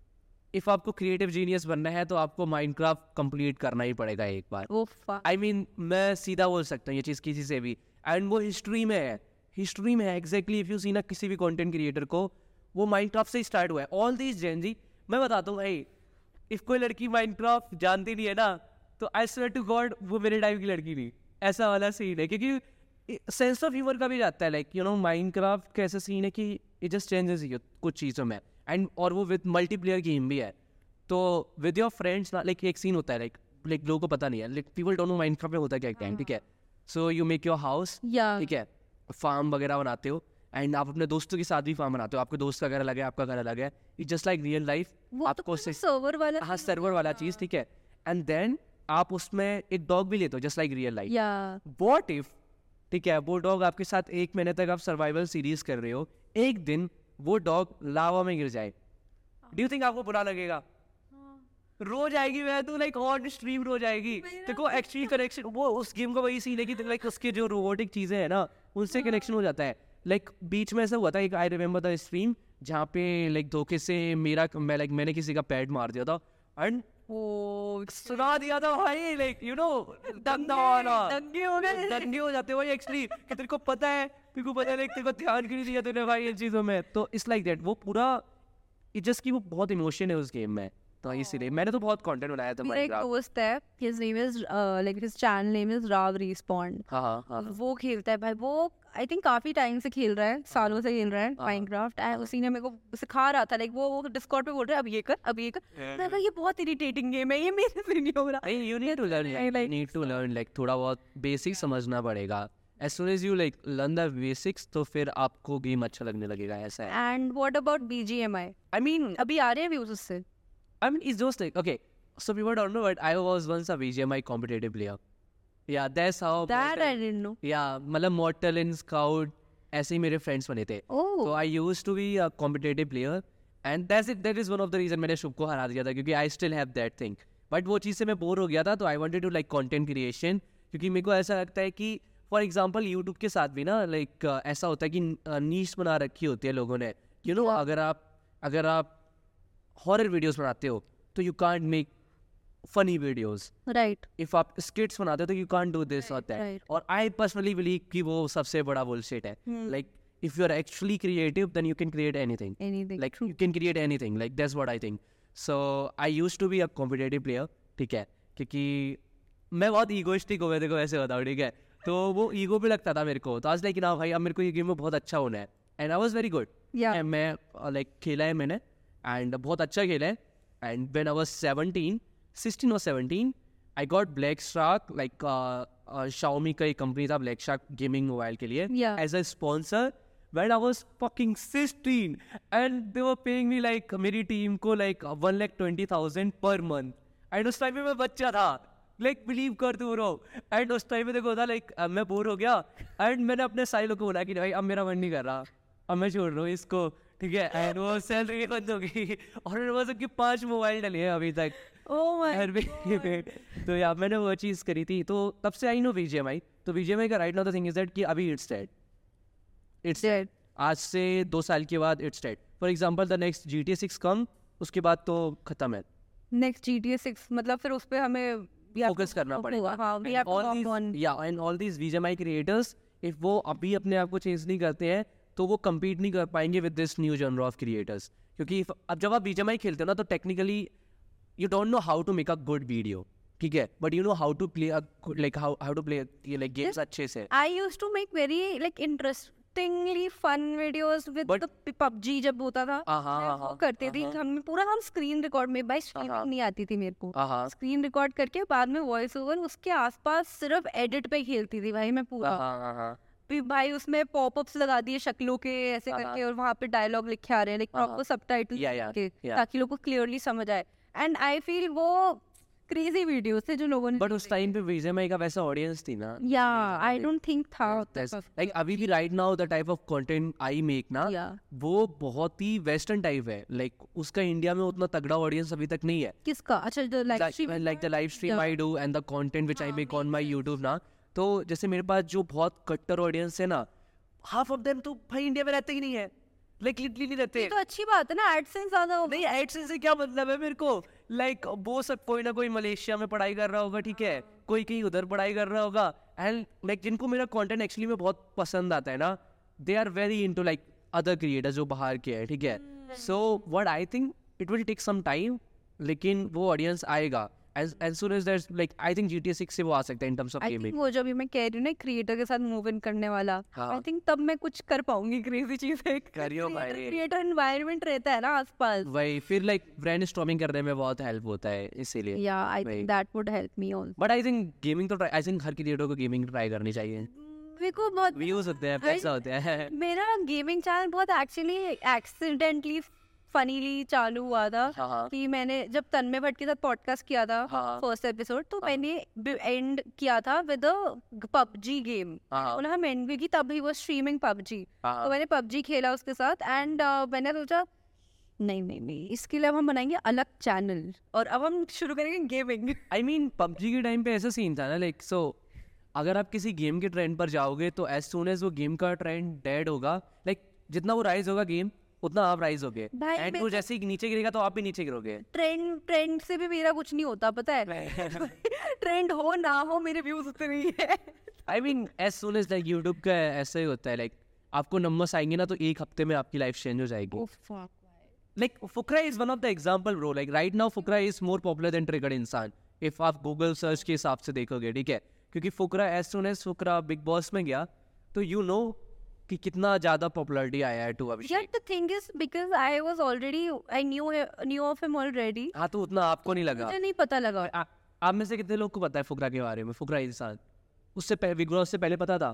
इफ आपको क्रिएटिव जीनियस बनना है तो आपको माइनक्राफ्ट कंप्लीट करना ही पड़ेगा एक बार। आई मीन मैं सीधा बोल सकता हूँ ये चीज़ किसी से भी, एंड वो हिस्ट्री में है, हिस्ट्री में है एग्जैक्टली। इफ यू सी ना किसी भी कंटेंट क्रिएटर को, वो माइनक्राफ्ट से ही स्टार्ट हुआ है। ऑल दिस जेन जी, मैं बताता हूँ भाई, इफ कोई लड़की माइनक्राफ्ट जानती नहीं है ना, तो आई स्वेयर टू गॉड वो मेरे टाइप की लड़की नहीं, ऐसा वाला सीन है। क्योंकि सेंस ऑफ ह्यूमर का भी जाता है, लाइक यू नो माइनक्राफ्ट का ऐसा सीन है कि इट जस्ट चेंजेस यू कुछ चीज़ों में, एंड और वो विद मल्टीप्लेयर गेम भी है। तो विद योर फ्रेंड्स ना, लाइक एक सीन होता है, लाइक लाइक लोगों को पता नहीं है, like people don't know Minecraft में होता क्या है, ठीक है? So you make your house, ठीक है, फार्म वगैरह बनाते हो, एंड आप अपने दोस्तों के साथ भी फार्म बनाते हो। आपके दोस्त का घर अलग है, आपका घर अलग है, it's just like real life. आपको सर्वर वाला, हाँ सर्वर वाला चीज, ठीक है? एंड देन आप उसमें एक डॉग भी लेते हो just like real life. What if, ठीक है, वो डॉग आपके साथ एक महीने तक आप सर्वाइवल सीरीज कर रहे हो, एक दिन वो डॉग लावा में गिर जाए, डू यू थिंक आपको बुरा लगेगा? रो जाएगी मैं तो, लाइक ऑन स्ट्रीम रो जाएगी। देखो एक्चुअली कनेक्शन, वो उस गेम का वही सीन है कि लाइक उसके जो रोबोटिक चीजें हैं ना, उनसे कनेक्शन हो जाता है। लाइक बीच में ऐसा हुआ था, एक आई रिमेम्बर द स्ट्रीम जहाँ पे लाइक धोखे से मेरा मैं लाइक मैंने किसी का पैड मार दिया था, एंड ओ सुना दिया था भाई, लाइक यू नो दंगा वाला, दंगे हो गए। दंगे हो जाते भाई एक्चुअली, कि तेरे को पता है, तेरे को पता है, लाइक तेरे को ध्यान क्यों नहीं दिया तूने भाई इन चीजों में। तो इट्स लाइक दैट, वो पूरा इट जस्ट की वो बहुत इमोशन है उस गेम में, तो इसीलिए मैंने तो बहुत कंटेंट बनाया था मेरा एक माइनक्राफ्ट। दोस्त है, his name is uh, like his channel name is Rav Respawn। हाँ हाँ हाँ वो खेलता है भाई, वो आई थिंक काफी टाइम से खेल रहा है, सालों से खेल रहा है हाँ। माइनक्राफ्ट। एंड उसी ने मेरे को सिखा रहा था, लाइक वो डिस्कॉर्ड पे बोल रहा है अब ये कर अब ये कर। मैंने कहा ये बहुत इरिटेटिंग गेम है, ये मेरे से नहीं हो रहा। You need to learn, like- need to learn, like थोड़ा बहुत बेसिक समझना पड़ेगा। as soon as you like learn the basics, तो फिर आपको गेम अच्छा लगने लगेगा, ऐसा है। And what about B G M I? I mean, अभी आ रहे हैं व्यूज उससे? I mean, it's just like, okay, so people don't know, but I was once a B G M I competitive player. Yeah, that's how. That I didn't know. Yeah, मतलब Mortal and Scout ऐसे ही मेरे friends बने थे। Oh. So I used to be a competitive player, and that's it. That is one of the reason मैंने शुभ को हरा दिया था, क्योंकि I still have that thing. But वो चीज़ से मैं बोर हो गया था, तो I wanted to like content creation, क्योंकि मेरे को ऐसा लगता है कि फॉर एग्जाम्पल यूट्यूब के साथ भी ना, लाइक like, uh, ऐसा होता है कि नीश बना रखी होती है लोगों ने, you you know know, Yeah. अगर आप अगर आप हॉरर वीडियोस बनाते हो तो you can't make funny videos, right. If आप स्किट्स बनाते हो तो यू कांट डू दिस और दैट। right. और आई पर्सनली बिलीव कि वो सबसे बड़ा बुलशिट है। Like if you are actually creative then you can create anything, Anything. like you can create anything, like that's what I think. So I used to be a competitive player, ठीक है, क्योंकि मैं बहुत egoistic हूँ, मैं देखो ऐसे बताऊँ, ठीक है, तो वो ईगो भी लगता था मेरे को। तो आज लाइक ना भाई अब मेरे को ये गेम में बहुत अच्छा होना है, and I was very good. Yeah. मैं लाइक uh, खेला है मैंने, एंड बहुत अच्छा खेला है। And when I was seventeen sixteen और seventeen I got black shark, like Xiaomi का एक कंपनी था ब्लैक शार्क गेमिंग मोबाइल के लिए, Yeah. As a sponsor when I was fucking sixteen, and they were paying me like मेरी team को like one lakh twenty thousand per month, and उस time में मैं बच्चा था, like believe कर तू रो, and उस टाइम में देखो था like uh, मैं बोर हो गया, and मैंने अपने साइलों को बोला कि भाई अब मेरा मन नहीं कर रहा, अब मैं छोड़ रहा हूँ इसको, ठीक है, एंड वो सैलरी बंद हो गई, और मेरे पास सबकी पांच मोबाइल डले हैं अभी तक। Oh my हर वीक पे। तो यार मैंने वो चीज़ करी थी, तो तब से I know B G M I। तो B G M I का right now the thing is that कि अभी इट्स डेड, इट्स Dead. आज से दो साल के बाद it's dead. For example the next G T A six come, उसके बाद तो खत्म है, next G T A six, मतलब फिर उस पे हमें फोकस करना पड़ेगा। हाँ, we have to All work these- on- yeah, and all these B G M I creators, if वो अभी अपने आप को चेंज नहीं करते हैं तो वो compete नहीं कर पाएंगे with this new genre of creators, क्योंकि if- अब जब आप B G M I खेलते हो ना तो technically you don't know how to make a good video, ठीक है, but you know how to play a good- like how how to play ये like games अच्छे से। I used to make very like interestingly fun videos with But- the P U B G जब होता था, हाँ, हाँ, मैं हाँ, वो हाँ, करते थे, हाँ, हम पूरा हम स्क्रीन रिकॉर्ड में, भाई हाँ। स्क्रीन नहीं आती थी मेरे को, हाँ हाँ स्क्रीन रिकॉर्ड करके बाद में वॉइस ओवर उसके आसपास सिर्फ एडिट पे खेलती थी भाई मैं पूरा। हाँ हाँ हाँ फिर भाई उसमें पॉपअप्स लगा दिए शक्लों के ऐसे हाँ, करके, और वहाँ पे डायलॉग लिखे आ रहे हैं, लाइक हाँ, प्रॉपर सबटाइटल Yeah, yeah, के, yeah. ताकि लोगों को क्लियरली समझ आए। एंड आई फील वो क्रेजी वीडियोस थे जो लोगों ने, बट उस टाइम पे B G M I का वैसा ऑडियंस थी ना, या आई डोंट थिंक था लाइक अभी भी right now the type of content I make ना, Yeah. वो बहुत ही वेस्टर्न टाइप है, लाइक उसका इंडिया में उतना तगड़ा ऑडियंस अभी तक नहीं है। किसका? अच्छा जो live like, stream, like the live stream Yeah. I do and the content which I make on my YouTube ना, तो जैसे मेरे पास जो बहुत कट्टर ऑडियंस है ना, हाफ ऑफ देम तो भाई इंडिया में रहते ही नहीं है, लाइक लिटरली नहीं रहते। तो अच्छी बात है ना, एडसेंस ज्यादा हो। नहीं एडसेंस से क्या मतलब है मेरे को, लाइक like, वो सब कोई ना कोई मलेशिया में पढ़ाई कर रहा होगा, ठीक है, कोई कहीं उधर पढ़ाई कर रहा होगा, एंड लाइक जिनको मेरा कंटेंट एक्चुअली में बहुत पसंद आता है ना, they are very into like other creators जो बाहर के हैं, ठीक है। So what I think it will take some time, लेकिन वो ऑडियंस आएगा as as soon as there's like I think G T A six से वो आ सकता है in terms of I think gaming। वो जो भी मैं कह रही हूँ ना क्रिएटर के साथ मूव इन करने वाला, हाँ। आई थिंक तब मैं कुछ कर पाऊंगी क्रेजी चीजें। करियो भाई। क्रिएटर एनवायरनमेंट रहता है ना आसपास, वही फिर लाइक ब्रेनस्टॉर्मिंग करने में बहुत हेल्प होता है इसीलिए। या आई वही। Think that would help me also. But I think gaming तो ट्राई आई थिंक हर क्रिएटर को गेमिंग ट्राई करनी चाहिए। मेरे को बहुत व्यूज होते हैं, पैसा होता है। मेरा गेमिंग चैनल बहुत एक्चुअली एक्सीडेंटली फनीली चालू हुआ था, हाँ, हाँ। कि मैंने जब तन्मय भट्ट के साथ पॉडकास्ट किया था हाँ। फर्स्ट एपिसोड, तो मैंने एंड किया था विद पबजी गेम, हाँ। बोला हम एंड भी की, तब ही वो स्ट्रीमिंग पबजी, हाँ। तो मैंने पबजी खेला उसके साथ, एंड मैंने सोचा नहीं नहीं नहीं इसके लिए अब हम बनाएंगे अलग चैनल, और अब हम शुरू करेंगे गेमिंग। आई मीन पबजी के टाइम पे ऐसा सीन था ना, लाइक सो अगर आप किसी गेम के ट्रेंड पर जाओगे तो एज सून एज वो गेम का ट्रेंड डेड होगा, लाइक जितना वो राइज होगा गेम उतना आप राइज हो गए, भाई एंड मैं- वो जैसे ही नीचे गिरेगा तो आप भी नीचे गिरोगे। ट्रेंड ट्रेंड से भी मेरा कुछ नहीं होता पता है। ट्रेंड हो ना हो मेरे व्यूज उतने ही है। I mean as soon as like YouTube का ऐसा ही होता है, लाइक आपको नंबर्स आएंगे ना तो एक हफ्ते में आपकी लाइफ चेंज हो जाएगी। Like Fukra is one of the example bro, like right now Fukra is more popular than Triggered इंसान, if आप Google search के हिसाब से देखोगे, ठीक है, क्योंकि Fukra as soon as Fukra Big Boss में गया तो you know कि कितना ज़्यादा popularity आया है to Abhishek. Yeah, the thing is because I was already I knew knew of him already। हाँ तो उतना आपको नहीं लगा। मुझे नहीं पता लगा। आ, आप में से कितने लोग को पता है Fukra के बारे में? Fukra इंसान उससे पहले Big Boss से पहले पता था?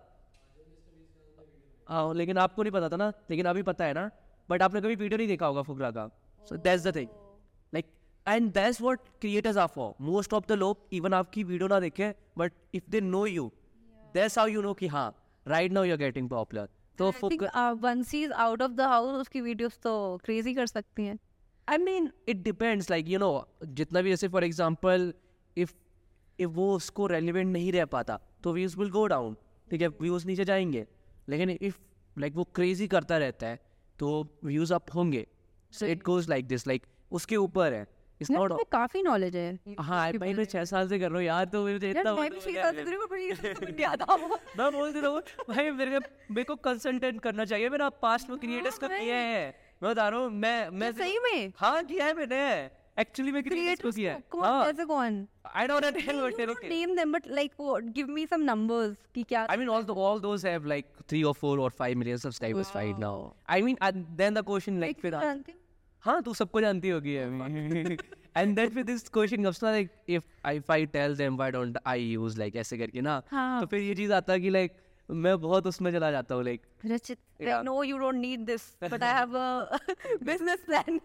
हाँ लेकिन आपको नहीं पता था ना, लेकिन अभी पता है ना, बट आपने कभी वीडियो नहीं देखा होगा फुकरा का। So that's the thing, like and that's what creators are for. Most of the लोग इवन आपकी वीडियो ना देखें, but if they know you, that's how you know कि हाँ right now you are getting popular. तो Fukra once he is out of the house उसकी videos तो crazy कर सकती हैं। I mean it depends, like you know जितना भी, जैसे फॉर एग्जांपल इफ इफ वो उसको रेलिवेंट नहीं रह पाता तो व्यूज विल गो डाउन, ठीक है, व्यूज नीचे जाएंगे। लेकिन इफ लाइक like, वो क्रेजी करता रहता है तो व्यूज अप होंगे। So it goes like this, like उसके ऊपर है। इट्स नॉट, काफी नॉलेज है। हाँ भाई मैं छह साल से कर रहा हूँ यार, तो मुझे इतना मैं भी छह साल से कर रही हूँ, पर ये सब नहीं आता। मैं बोल रहा हूँ भाई मेरे मेरे को कंसल्टेंट करना चाहिए, मेरा पास्ट में क्रिएटर्स को किया है, मैं बता रहा हूँ। मैं मैं सही में हाँ किया है मैंने, एक्चुअली मैं क्रिएटर्स को किया है। कौन ऐसे कौन? I don't know tell what okay. Name them, but like what? Give me some numbers. कि क्या? I mean, all the, all those have like three or four or five million subscribers wow. right now. I mean, and then the question like फिर हाँ तू सबको जानती होगी अभी। And then फिर this question comes like if if I tell them why don't I use like ऐसे करके ना, तो फिर ये चीज आता है कि like मैं बहुत उसमें चला जाता हूँ लाइक रचित, no you don't need this but I have a business plan।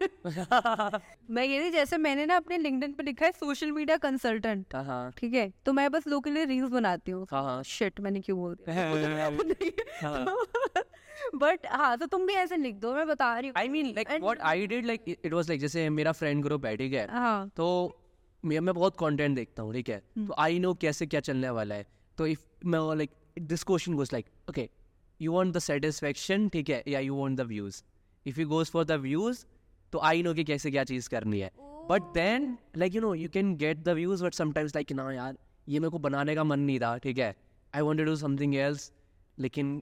मैं ये नहीं, जैसे मैंने ना अपने लिंक्डइन पे लिखा है सोशल मीडिया कंसल्टेंट, ठीक है, तो मैं बस लोगों के लिए रील्स बनाती हूँ। शिट मैंने क्यों बोल दिया। बट हाँ तो तुम भी ऐसे लिख दो, मैं बता रही हूँ। I mean like what I did, like it was like जैसे मेरा फ्रेंड ग्रुप है, ठीक है, तो मैं मैं बहुत कंटेंट देखता हूँ, ठीक है, तो आई नो कैसे क्या चलने वाला है। तो इफ मैं like this question goes like, okay, you want the satisfaction, ठीक है, या you want the views? If he goes for the views, तो I know कि कैसे क्या चीज़ करनी है। But then, like you know, you can get the views, but sometimes like ना यार ये मेरे को बनाने का मन नहीं था, ठीक है, I want to do something else, लेकिन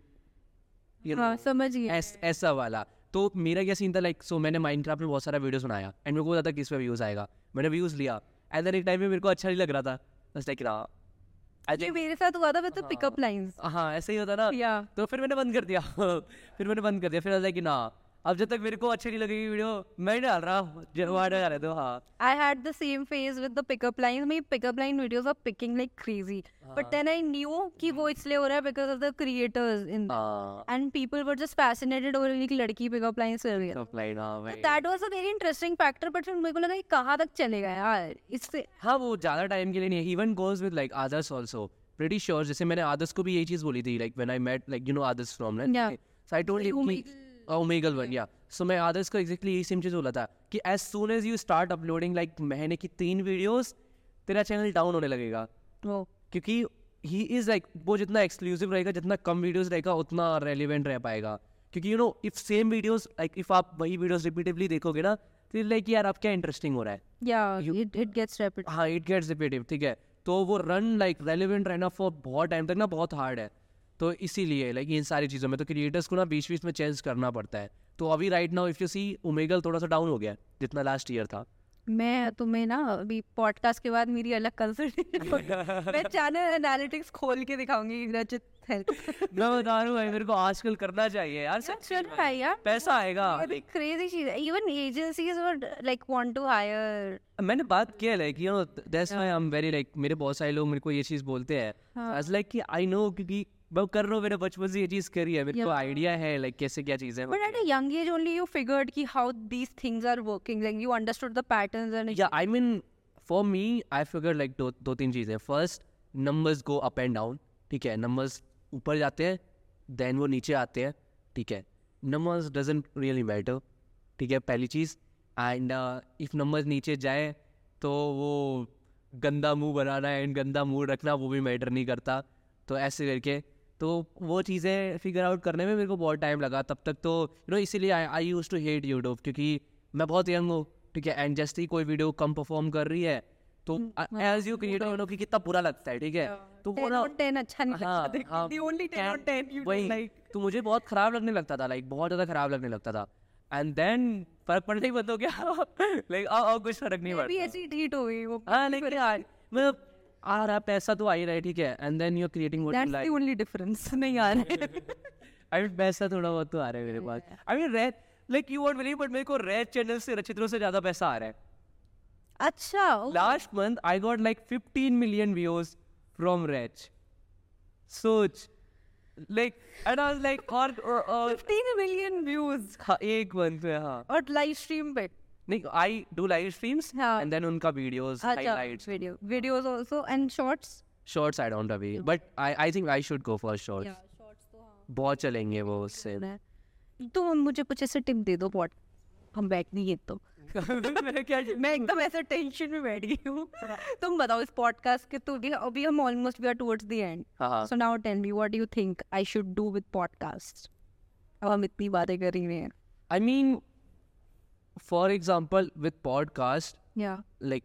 you know, हाँ, समझ गया ऐस, ऐसा वाला। तो मेरा क्या सीन था, लाइक सो मैंने माइनक्राफ्ट में बहुत सारा वीडियोस बनाया एंड मेरे को पता था किस पे व्यूज़ आएगा, मैंने व्यूज़ लिया एंड देन एक टाइम में मेरे को अच्छा नहीं लग रहा था, बस लाइक ना ये मेरे साथ हुआ था, मतलब पिकअप लाइंस। हाँ ऐसे ही होता ना, yeah. तो फिर मैंने बंद कर दिया। फिर मैंने बंद कर दिया, फिर लाइक ना अब जब तक मेरे को अच्छी नहीं लगेगी वीडियो मैं नहीं डाल रहा, जो आ रहा है तो हाँ। I had the same phase with the pickup lines. मेरी pickup line videos are picking like crazy. But then I knew कि वो इसलिए हो रहा है because of the creators in and people were just fascinated over एक लड़की pickup lines कर रही है। Pickup line हाँ भाई। That was a very interesting factor, but फिर मेरे को लगा कि कहाँ तक चलेगा यार इससे। हाँ वो ज़्यादा टाइम के लिए नहीं है, even goes with like others also. Pretty sure जैसे मैंने आदर्श को भी यही चीज़ बोली थी, like when I met like you know Adarsh from right? Yeah. So I told him कि Omegle one, yeah. So मैं आदर्श को exactly यही सेम चीज़ बोला था कि as soon as you start uploading like महीने की तीन videos, तेरा चैनल डाउन होने लगेगा। oh. क्योंकि he is like वो जितना exclusive रहेगा, जितना कम videos रहेगा उतना relevant रह पाएगा। क्योंकि you know if same videos like if आप वही videos repeatedly देखोगे ना तो like यार अब क्या interesting हो रहा है। Yeah, you, it it gets repetitive. हाँ it gets repetitive, ठीक है, तो वो रन लाइक रेलिवेंट रहना फॉर बहुत टाइम तक ना बहुत हार्ड है। तो इसीलिए लाइक इन सारी चीज़ों में तो क्रिएटर्स को ना बीच बीच में चेंज करना पड़ता है। तो अभी right now if you see Omegle थोड़ा सा डाउन हो गया जितना लास्ट ईयर था। मैं तुम्हें ना अभी पॉडकास्ट के बाद मेरी अलग कंसल्टेंट मैं चैनल एनालिटिक्स खोल के दिखाऊंगी रचित हेल्प। मैं बता रहा हूँ भाई मेरे को आजकल करना चाहिए यार, चल भाई यार पैसा आएगा। क्रेजी चीज है, even agencies would like want to hire. मैंने बात किया like you know that's why I am very like मेरे बहुत सारे लोग मेरे को ये चीज़ बोलते हैं, आज लाइक कि आई नो क्योंकि मैं कर रहा हूँ, मेरे बचपन से ये चीज़ करी है, मेरे को आइडिया है लाइक कैसे क्या चीज़ है। But at a young age only you figured कि how these things are working, like you understood the patterns and या I mean for me I figure like दो दो तीन चीज़ें। First numbers go up and down, ठीक है, numbers ऊपर जाते हैं देन वो नीचे आते हैं, ठीक है, नंबर्स डजंट रियली मैटर, ठीक है, पहली चीज़। एंड इफ नंबर्स नीचे जाए तो वो गंदा मुंह बनाना एंड गंदा मूड रखना वो भी मैटर नहीं करता। तो ऐसे करके तो वो चीज़ें फिगर आउट करने में मेरे को बहुत टाइम लगा. तब तक तो यू नो इसीलिए I I use to hate YouTube, क्योंकि मैं बहुत यंग हूँ, ठीक है, एंड जस्ट ही कोई वीडियो कम परफॉर्म कर रही है तो as you creator you know कि कितना बुरा लगता है, ठीक है. तो वो ना टेन अच्छा नहीं हाँ, लगता, हाँ, the only ten on ten you वही, don't like. तो मुझे बहुत खराब लगने लगता था, लाइक बहुत ज़्यादा खराब लगने लगता था. एंड देन फर्क पड़ना ही बंद हो गया. लाइक अब कुछ फर्क नहीं मैं भी पड़ता. ऐसी ट्रीट हो गई वो. हाँ नहीं यार, मतलब आ रहा पैसा तो आ ही रहा है, ठीक है, and then you are creating what you That's the like. only difference. नहीं आ रहा है. आई मीन पैसा थोड़ा बहुत तो आ रहा है मेरे पास. I mean red, like you won't believe, but मेरे को रेड चैनल से रचित्रों से ज़्यादा पैसा आ रहा है. अच्छा. oh, Last month I got like fifteen million views from Reg. सोच, like, and I was like, और और fifteen million views. हाँ, एक month में, हाँ. और लाइव स्ट्रीम पे. नहीं, I do live streams हाँ. and then उनका videos, अच्छा, highlights, video, videos also and shorts. shorts I don't have, but I I think I should go for shorts. Yeah, shorts तो हाँ. बहुत चलेंगे वो उससे. तो मुझे कुछ ऐसे टिप दे दो पॉट, हम बैठ नहीं है तो. मैं क्या मैं एकदम ऐसे टेंशन में बैठ गई हूँ. तुम बताओ इस पॉडकास्ट के, तो भी अभी हम almost we are towards the end. हाँ. So now tell me what do you think I should do with podcast. अब हम इतनी बातें कर रही हैं. I mean, for example, with podcast, या like,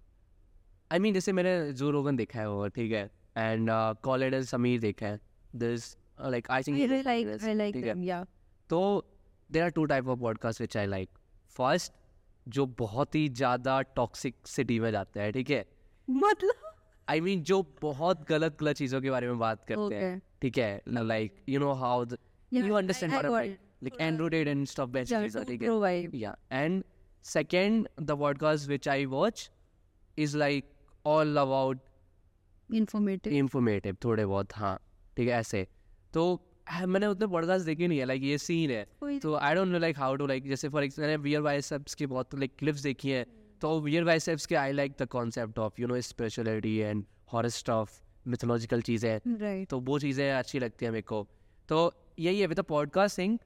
I mean, जैसे मैंने जो रोगन देखा है वो, ठीक है, and uh, Khaled and Sameer देखा है. There's uh, like I think I really like I like ठीक है. them. Yeah. तो there are two type of podcasts which I like. First, जो बहुत ही ज़्यादा टॉक्सिक सिटी में जाते हैं, ठीक है. मतलब I mean, जो बहुत गलत गलत चीज़ों के बारे में बात करते हैं, Okay. ठीक है, like you know how the, Yeah, you understand I- what I I'm got like, it. like Andrew Tate and stuff best Yeah, चीज़ें, to ठीक है. provide. Yeah, and second, the podcast which I watch is like all about informative. informative, थोड़े बहुत, हाँ, ठीक है, ऐसे. तो हाँ, मैंने उतने पॉडकास्ट देखे नहीं है, लाइक ये सीन है, कोई- तो I don't know like how to like, जैसे फॉर एग्जाम्पल मैंने वियर बाइसेप्स की बहुत लाइक क्लिप्स देखी हैं, तो वियर बाइसेप्स के I like the concept of you know spirituality and horror stuff, mythological चीज़ें, Right. तो वो चीज़ें अच्छी लगती हैं मेरे को. तो यही है with the podcasting.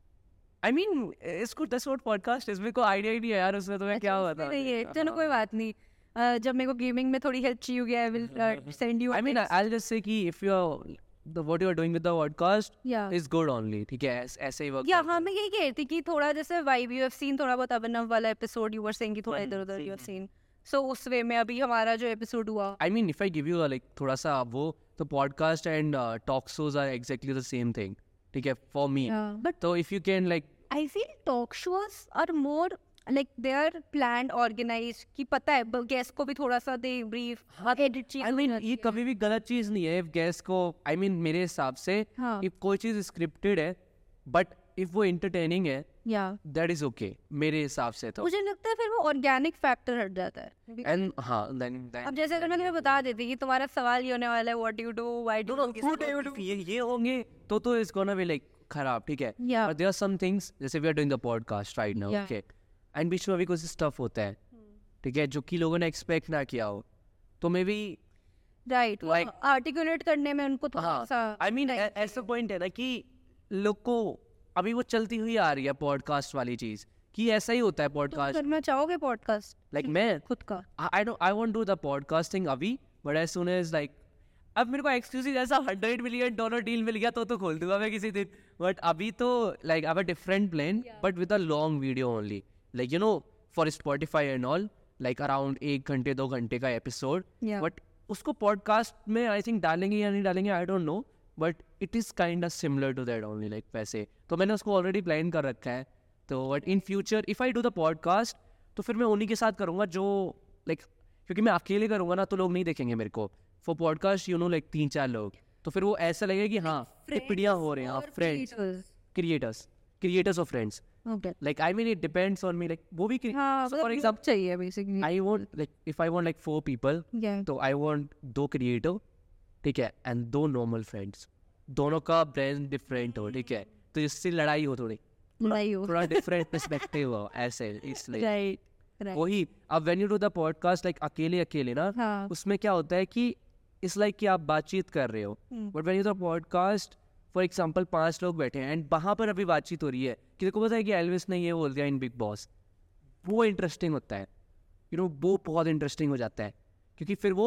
I mean इसको दस वोट पॉडकास्ट, इसमें कोई आइडिया ही नहीं है यार उसमें, तो मैं क्या अच्छा, बता. उसमें नहीं है. चलो कोई बात नहीं. अ, जब मेरे को गेमिंग में थोड़ी हेल्प चाहिए होगी, I will send you. I mean, I'll just say कि if you're the what you are doing with the podcast Yeah. is good only, ठीक है, ऐस- ऐसे ही work या करता हाँ है. मैं यही कह रही थी कि थोड़ा जैसे वाइब यू हैव सीन, थोड़ा बहुत अभिनव वाला एपिसोड यू वर सेइंग कि थोड़ा इधर उधर यू हैव सीन. सो उस वे में अभी हमारा जो एपिसोड हुआ. I mean, if I give you a, like थोड़ा सा वो, तो podcast and uh, talk shows are exactly the same thing, ठीक है, for me. But So if you can like, I feel talk shows are more like they are planned organized, कि पता है guest को भी थोड़ा सा दे ब्रीफ एडिट चीज. I mean, ये कभी भी गलत चीज़ नहीं है. If guest को, I mean मेरे हिसाब से, हाँ. if कोई चीज़ scripted है, but if वो entertaining है, या that is okay, मेरे हिसाब से तो. मुझे लगता है फिर वो ऑर्गेनिक फैक्टर हट जाता है. And हाँ, then then अब जैसे अगर मैं तुम्हें बता देती कि तुम्हारा सवाल ये होने वाला है, what you do, why do, ये ये होंगे तो तो इट्स गोना बी लाइक खराब, ठीक है. Yeah. But there are some things, जैसे we are doing the podcast right now, Yeah. Okay, and बीच में अभी कुछ स्टफ होता है, ठीक है, जो कि लोगों ने एक्सपेक्ट ना किया हो, तो maybe right, Like- articulate करने में उनको थोड़ा हाँ, सा. आई मीन ऐसा पॉइंट है ना कि लोग को अभी वो चलती हुई आ रही है पॉडकास्ट वाली चीज, कि ऐसा ही होता है तुम पॉडकास्ट. करना चाहोगे पॉडकास्ट लाइक मैं खुद का? I don't I want do the podcasting अभी, but as soon as like, अब मेरे को एक्सक्लूसिव ऐसा हंड्रेड मिलियन डॉलर डील मिल गया तो तो खोल दूंगा मैं किसी दिन. बट अभी तो like I have a different plan, but with a long video only, like you know for Spotify and all, like around एक घंटे दो घंटे का एपिसोड. Yeah. बट उसको पॉडकास्ट में आई थिंक डालेंगे या नहीं डालेंगे, I don't know, but it is kind of similar to that only, like वैसे. तो मैंने उसको ऑलरेडी प्लान कर रखा है. तो but in future if I do the podcast, तो फिर मैं उन्हीं के साथ करूँगा जो लाइक, क्योंकि मैं अकेले करूँगा ना तो लोग नहीं देखेंगे मेरे को. For podcast you know like तीन चार लोग, तो फिर वो ऐसा लगेगा कि हाँ टिप्पणियाँ हो रहे हैं, हाँ friends, creators creators of friends. Okay. Like I mean it depends on me, like वो भी हाँ, फॉर मतलब एग्जाम्पल चाहिए basically. I want like if I want like four people, या तो आई वॉन्ट दो क्रिएटर, ठीक है, एंड दो नॉर्मल फ्रेंड्स, दोनों का ब्रेन डिफरेंट हो, ठीक है, तो इससे लड़ाई हो थोड़ी, नहीं हो. थोड़ा डिफरेंट पर्सपेक्टिव हो ऐसे, इसलिए राइट राइट. वही. अब when you do the podcast like अकेले अकेले ना, हाँ. उसमें क्या होता है कि इट्स लाइक कि आप बातचीत कर रहे हो, but when you the podcast for example पांच लोग बैठे हैं एंड वहाँ पर अभी बातचीत हो रही है कि देखो पता है कि एल्विस ने ये बोल दिया इन बिग बॉस, वो इंटरेस्टिंग होता है, यू नो वो बहुत इंटरेस्टिंग हो जाता है, क्योंकि फिर वो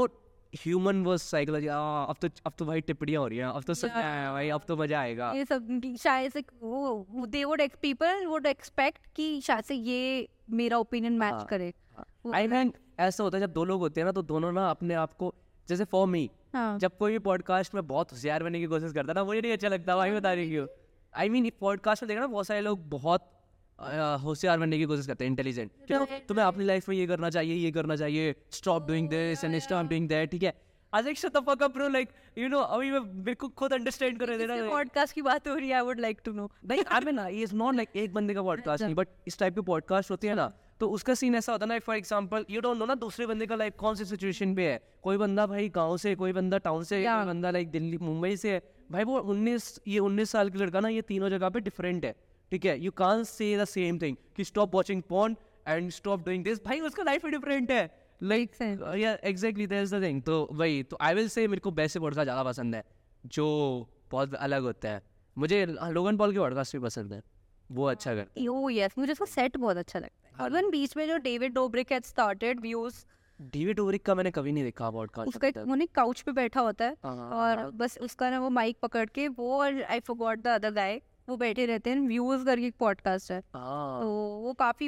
ह्यूमन वर्स साइकोलॉजी, अब तो अब तो भाई टिप्पणियां हो रही हैं, अब तो सच है भाई, अब तो मजा आएगा। ये सब की शायद से वो they would people would expect कि शायद से ये मेरा ओपिनियन मैच करे। आई थिंक ऐसा होता है जब दो लोग होते हैं ना, तो दोनों ना अपने आप को, जैसे फॉर मी, जब कोई भी पॉडकास्ट में बहुत होशियार बनने की कोशिश करता है ना, मुझे नहीं अच्छा लगता भाई, बता रही क्यों। आई मीन पॉडकास्ट में देखना बहुत सारे लोग बहुत होशियार बनने की कोशिश करते हैं, इंटेलिजेंट, तुम्हें अपनी लाइफ में ये करना चाहिए, ये करना चाहिए, stop doing this and stop doing that, ठीक है। आज एक shut the fuck up bro, like you know, अभी मैं मेरे को खुद अंडरस्टैंड कर देना, पॉडकास्ट की बात हो रही है, I would like to know. नहीं I mean it is not like एक बंदे का पॉडकास्ट नहीं, बट इस टाइप की पॉडकास्ट होती है ना, तो उसका सीन ऐसा होता है ना, for example you don't know ना दूसरे बंदे का लाइफ कौन सी सिचुएशन पे है, कोई बंदा भाई गांव से, कोई बंदा टाउन से, कोई बंदा लाइक दिल्ली मुंबई से है, भाई वो उन्नीस ये उन्नीस साल का लड़का ना, ये तीनों जगह पे डिफरेंट है, ठीक है। You can't say the same thing कि stop watching porn and stop doing this, भाई उसका लाइफ ही डिफरेंट है, like yeah exactly that is the thing. तो वही तो आई विल से मेरे को वैसे पॉडकास्ट ज़्यादा पसंद है जो बहुत अलग होता है। मुझे लोगन पॉल के पॉडकास्ट भी पसंद है, वो अच्छा करता है। ओह यस, मुझे उसका सेट बहुत अच्छा लगता है। और वन बीच में जो David Dobrik had started views, David Dobrik का मैंने कभी नहीं देखा पॉडकास्ट। उसका एक वो नहीं काउच पे बैठा होता है और बस उसका ना वो माइक पकड़ के वो, और I forgot the other guy, वो बैठे रहते हैं, व्यूज करके एक पॉडकास्ट है, तो वो काफी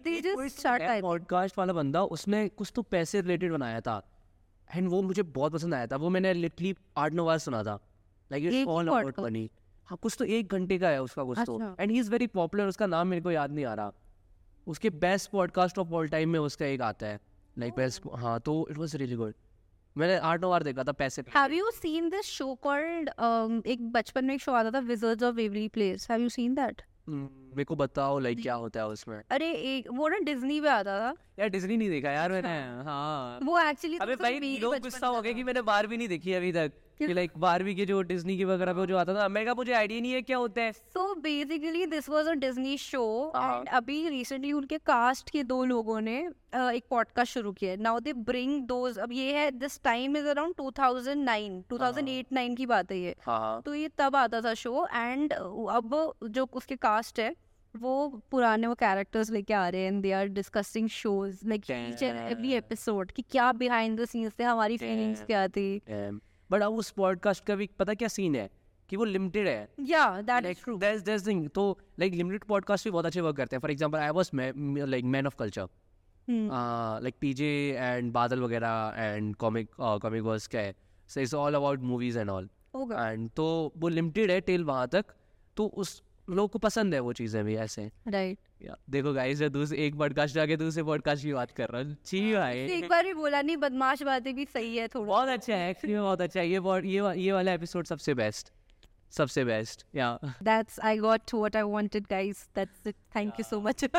पॉडकास्ट वाला बंदा, उसने कुछ तो पैसे रिलेटेड बनाया था एंड वो मुझे बहुत पसंद आया था, वो मैंने लिटरली आठ नौ बार सुना था, like it's all about money. हाँ कुछ तो एक घंटे का है उसका कुछ तो, and he is very popular, उसका नाम मेरे को याद नहीं आ रहा, उसके best podcast of all time में उसका एक आता है, लाइक बेस्ट, हाँ तो इट वाज रियली गुड, मैंने आठ नौ बार देखा था पैसे। Have you seen this show called um, एक बचपन में एक शो आता था Wizards of Waverly Place? Have you seen that? मेरे को बताओ लाइक क्या होता है उसमें। अरे एक वो ना डिज्नी पे आता था यार, डिज्नी नहीं देखा यार मैंने। हाँ वो एक्चुअली, अबे भाई लोग गुस्सा हो गए कि मैंने बारहवीं नहीं देखी अभी तक, कि लाइक बारहवीं के जो डिज्नी की वगैरह पे जो आता था, मैं कहा मुझे आइडिया नहीं है क्या होता है। So basically this was a Disney show, and अभी रिसेंटली उनके कास्ट के दो लोगों ने एक पॉडकास्ट शुरू किया। नाउ दे ब्रिंग दोज, अब ये है this time is around two thousand nine two thousand eight nine की बात है ये, तो ये तब आता था शो, एंड अब जो उसके कास्ट है वो पुराने वो कैरेक्टर्स लेके आ रहे हैं, and they are discussing shows like each and every episode कि क्या बिहाइंड द सीन्स थे, हमारी फीलिंग्स क्या थी। बट अब उस पॉडकास्ट का भी पता क्या सीन है कि वो लिमिटेड है। Yeah that is true, that's that's thing. तो लाइक लिमिटेड पॉडकास्ट भी बहुत अच्छे वर्क करते हैं। For example I was like man of culture, like PJ and Badal वगैरह एंड कॉमिक कॉमिक वर्स का है, so it's all about movies and all, and तो वो लिमिटेड है टिल वहाँ तक, तो उस लोगों को पसंद है वो चीजें भी ऐसे, राइट। देखो गाइस, दूसरे एक पॉडकास्ट जाके दूसरे पॉडकास्ट की बात कर रहा हूँ, छी भाई एक बार भी बोला नहीं, बदमाश बातें भी सही है थोड़ा, बहुत अच्छा है एक्चुअली, बहुत अच्छा है ये ये ये वाला एपिसोड सबसे बेस्ट, सबसे बेस्ट। Yeah that's I got what I wanted guys, that's it, thank you so much.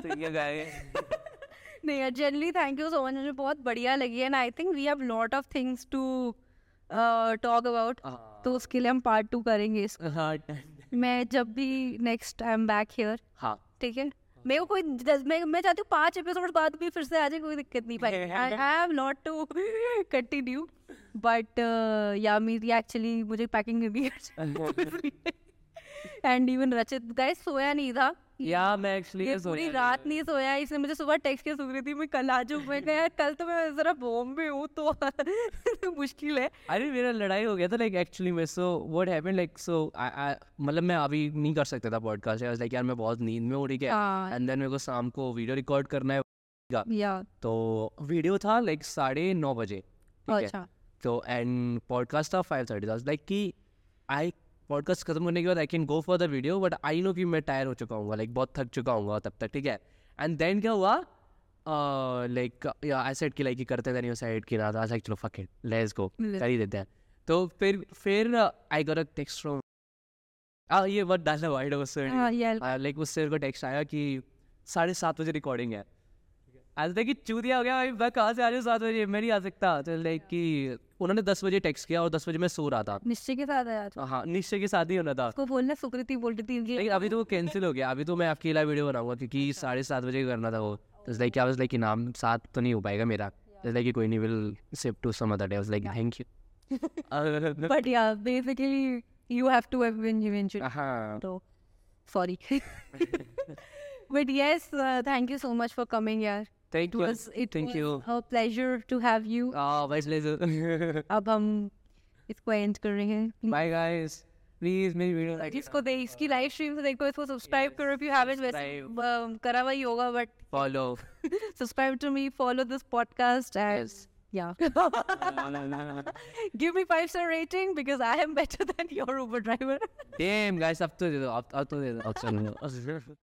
नहीं generally thank you so much, मुझे बहुत बढ़िया लगी, and I think we have lot of things to talk about, तो उसके लिए हम पार्ट टू करेंगे इसको। मैं जब भी next I am back here, हाँ ठीक है, मेरे को कोई मैं मैं चाहती हूँ पांच एपिसोड बाद भी फिर से आ जाए, कोई दिक्कत नहीं पाई, I have not to continue, but yeah मेरी एक्चुअली मुझे पैकिंग में भी एंड इवन रचित गाइस सोया नहीं था, या मैं एक्चुअली पूरी रात नहीं सोया, इसने मुझे सुबह टेक्स्ट किया, सुन रही थी मैं कल आ जाऊँ, मैं कहा यार कल तो मैं जरा बॉम्बे हूँ तो मुश्किल है। अरे मेरा लड़ाई हो गया था लाइक एक्चुअली में, so what happened like so मतलब मैं अभी नहीं कर सकता था पॉडकास्ट, लाइक यार मैं बहुत नींद में हूँ, ठीक है, एंड देन मेरे को शाम को वीडियो रिकॉर्ड करना है, या तो वीडियो था लाइक साढ़े नौ बजे, अच्छा, तो एंड पॉडकास्ट था फाइव थर्टी था, लाइक कि आई पॉडकास्ट खत्म होने के बाद I can go for the video, but I know कि मैं टायर हो चुका हूँ, लाइक बहुत थक चुका हूँ तब तक, ठीक है। एंड देन क्या हुआ, लाइक आई सेड कि लाइक करते थे नहीं साइड की ना, था लाइक चलो फक इट लेट्स गो कर ही देते हैं, तो फिर फिर I got a text from uh ये वर्ड डालना वाइड उससे, लाइक उससे को टेक्स्ट आया कि साढ़े सात बजे रिकॉर्डिंग है। आज तक कि चूतिया हो गया भाई, मैं कहाँ से आ रही हूँ सात बजे, मैं नहीं आ सकता, तो लाइक कि उन्होंने दस बजे टेक्स्ट किया और दस बजे मैं सो रहा था। निश्चय के साथ आया था? हाँ निश्चय के साथ ही होना था, उसको बोलना सुकृति बोल रही थी, लेकिन अभी तो वो कैंसिल हो गया, अभी तो मैं अकेला वीडियो बनाऊंगा क्योंकि साढ़े सात बजे करना था वो, तो लाइक क्या लाइक नाम सात तो नहीं हो पाएगा मेरा, लाइक कोई नहीं, will shift to some other day, like thank you, but yeah basically you have to have been eventually, हाँ so sorry but yes uh, thank you so much for coming यार, Thank It you. was it Thank was you. a pleasure to have you. Oh, my pleasure. अब हम इसको and कर रहे हैं. Bye guys. Please मेरी video like इसको दे इसकी लाइव स्ट्रीम से देखो, इसको सब्सक्राइब करो if you haven't. वैसे um, करा हुआ ही होगा, but follow. subscribe to me, follow this podcast, and yeah. Give me five star rating because I am better than your Uber driver. Damn guys, अब तो दे दो, अब अब तो दे दो.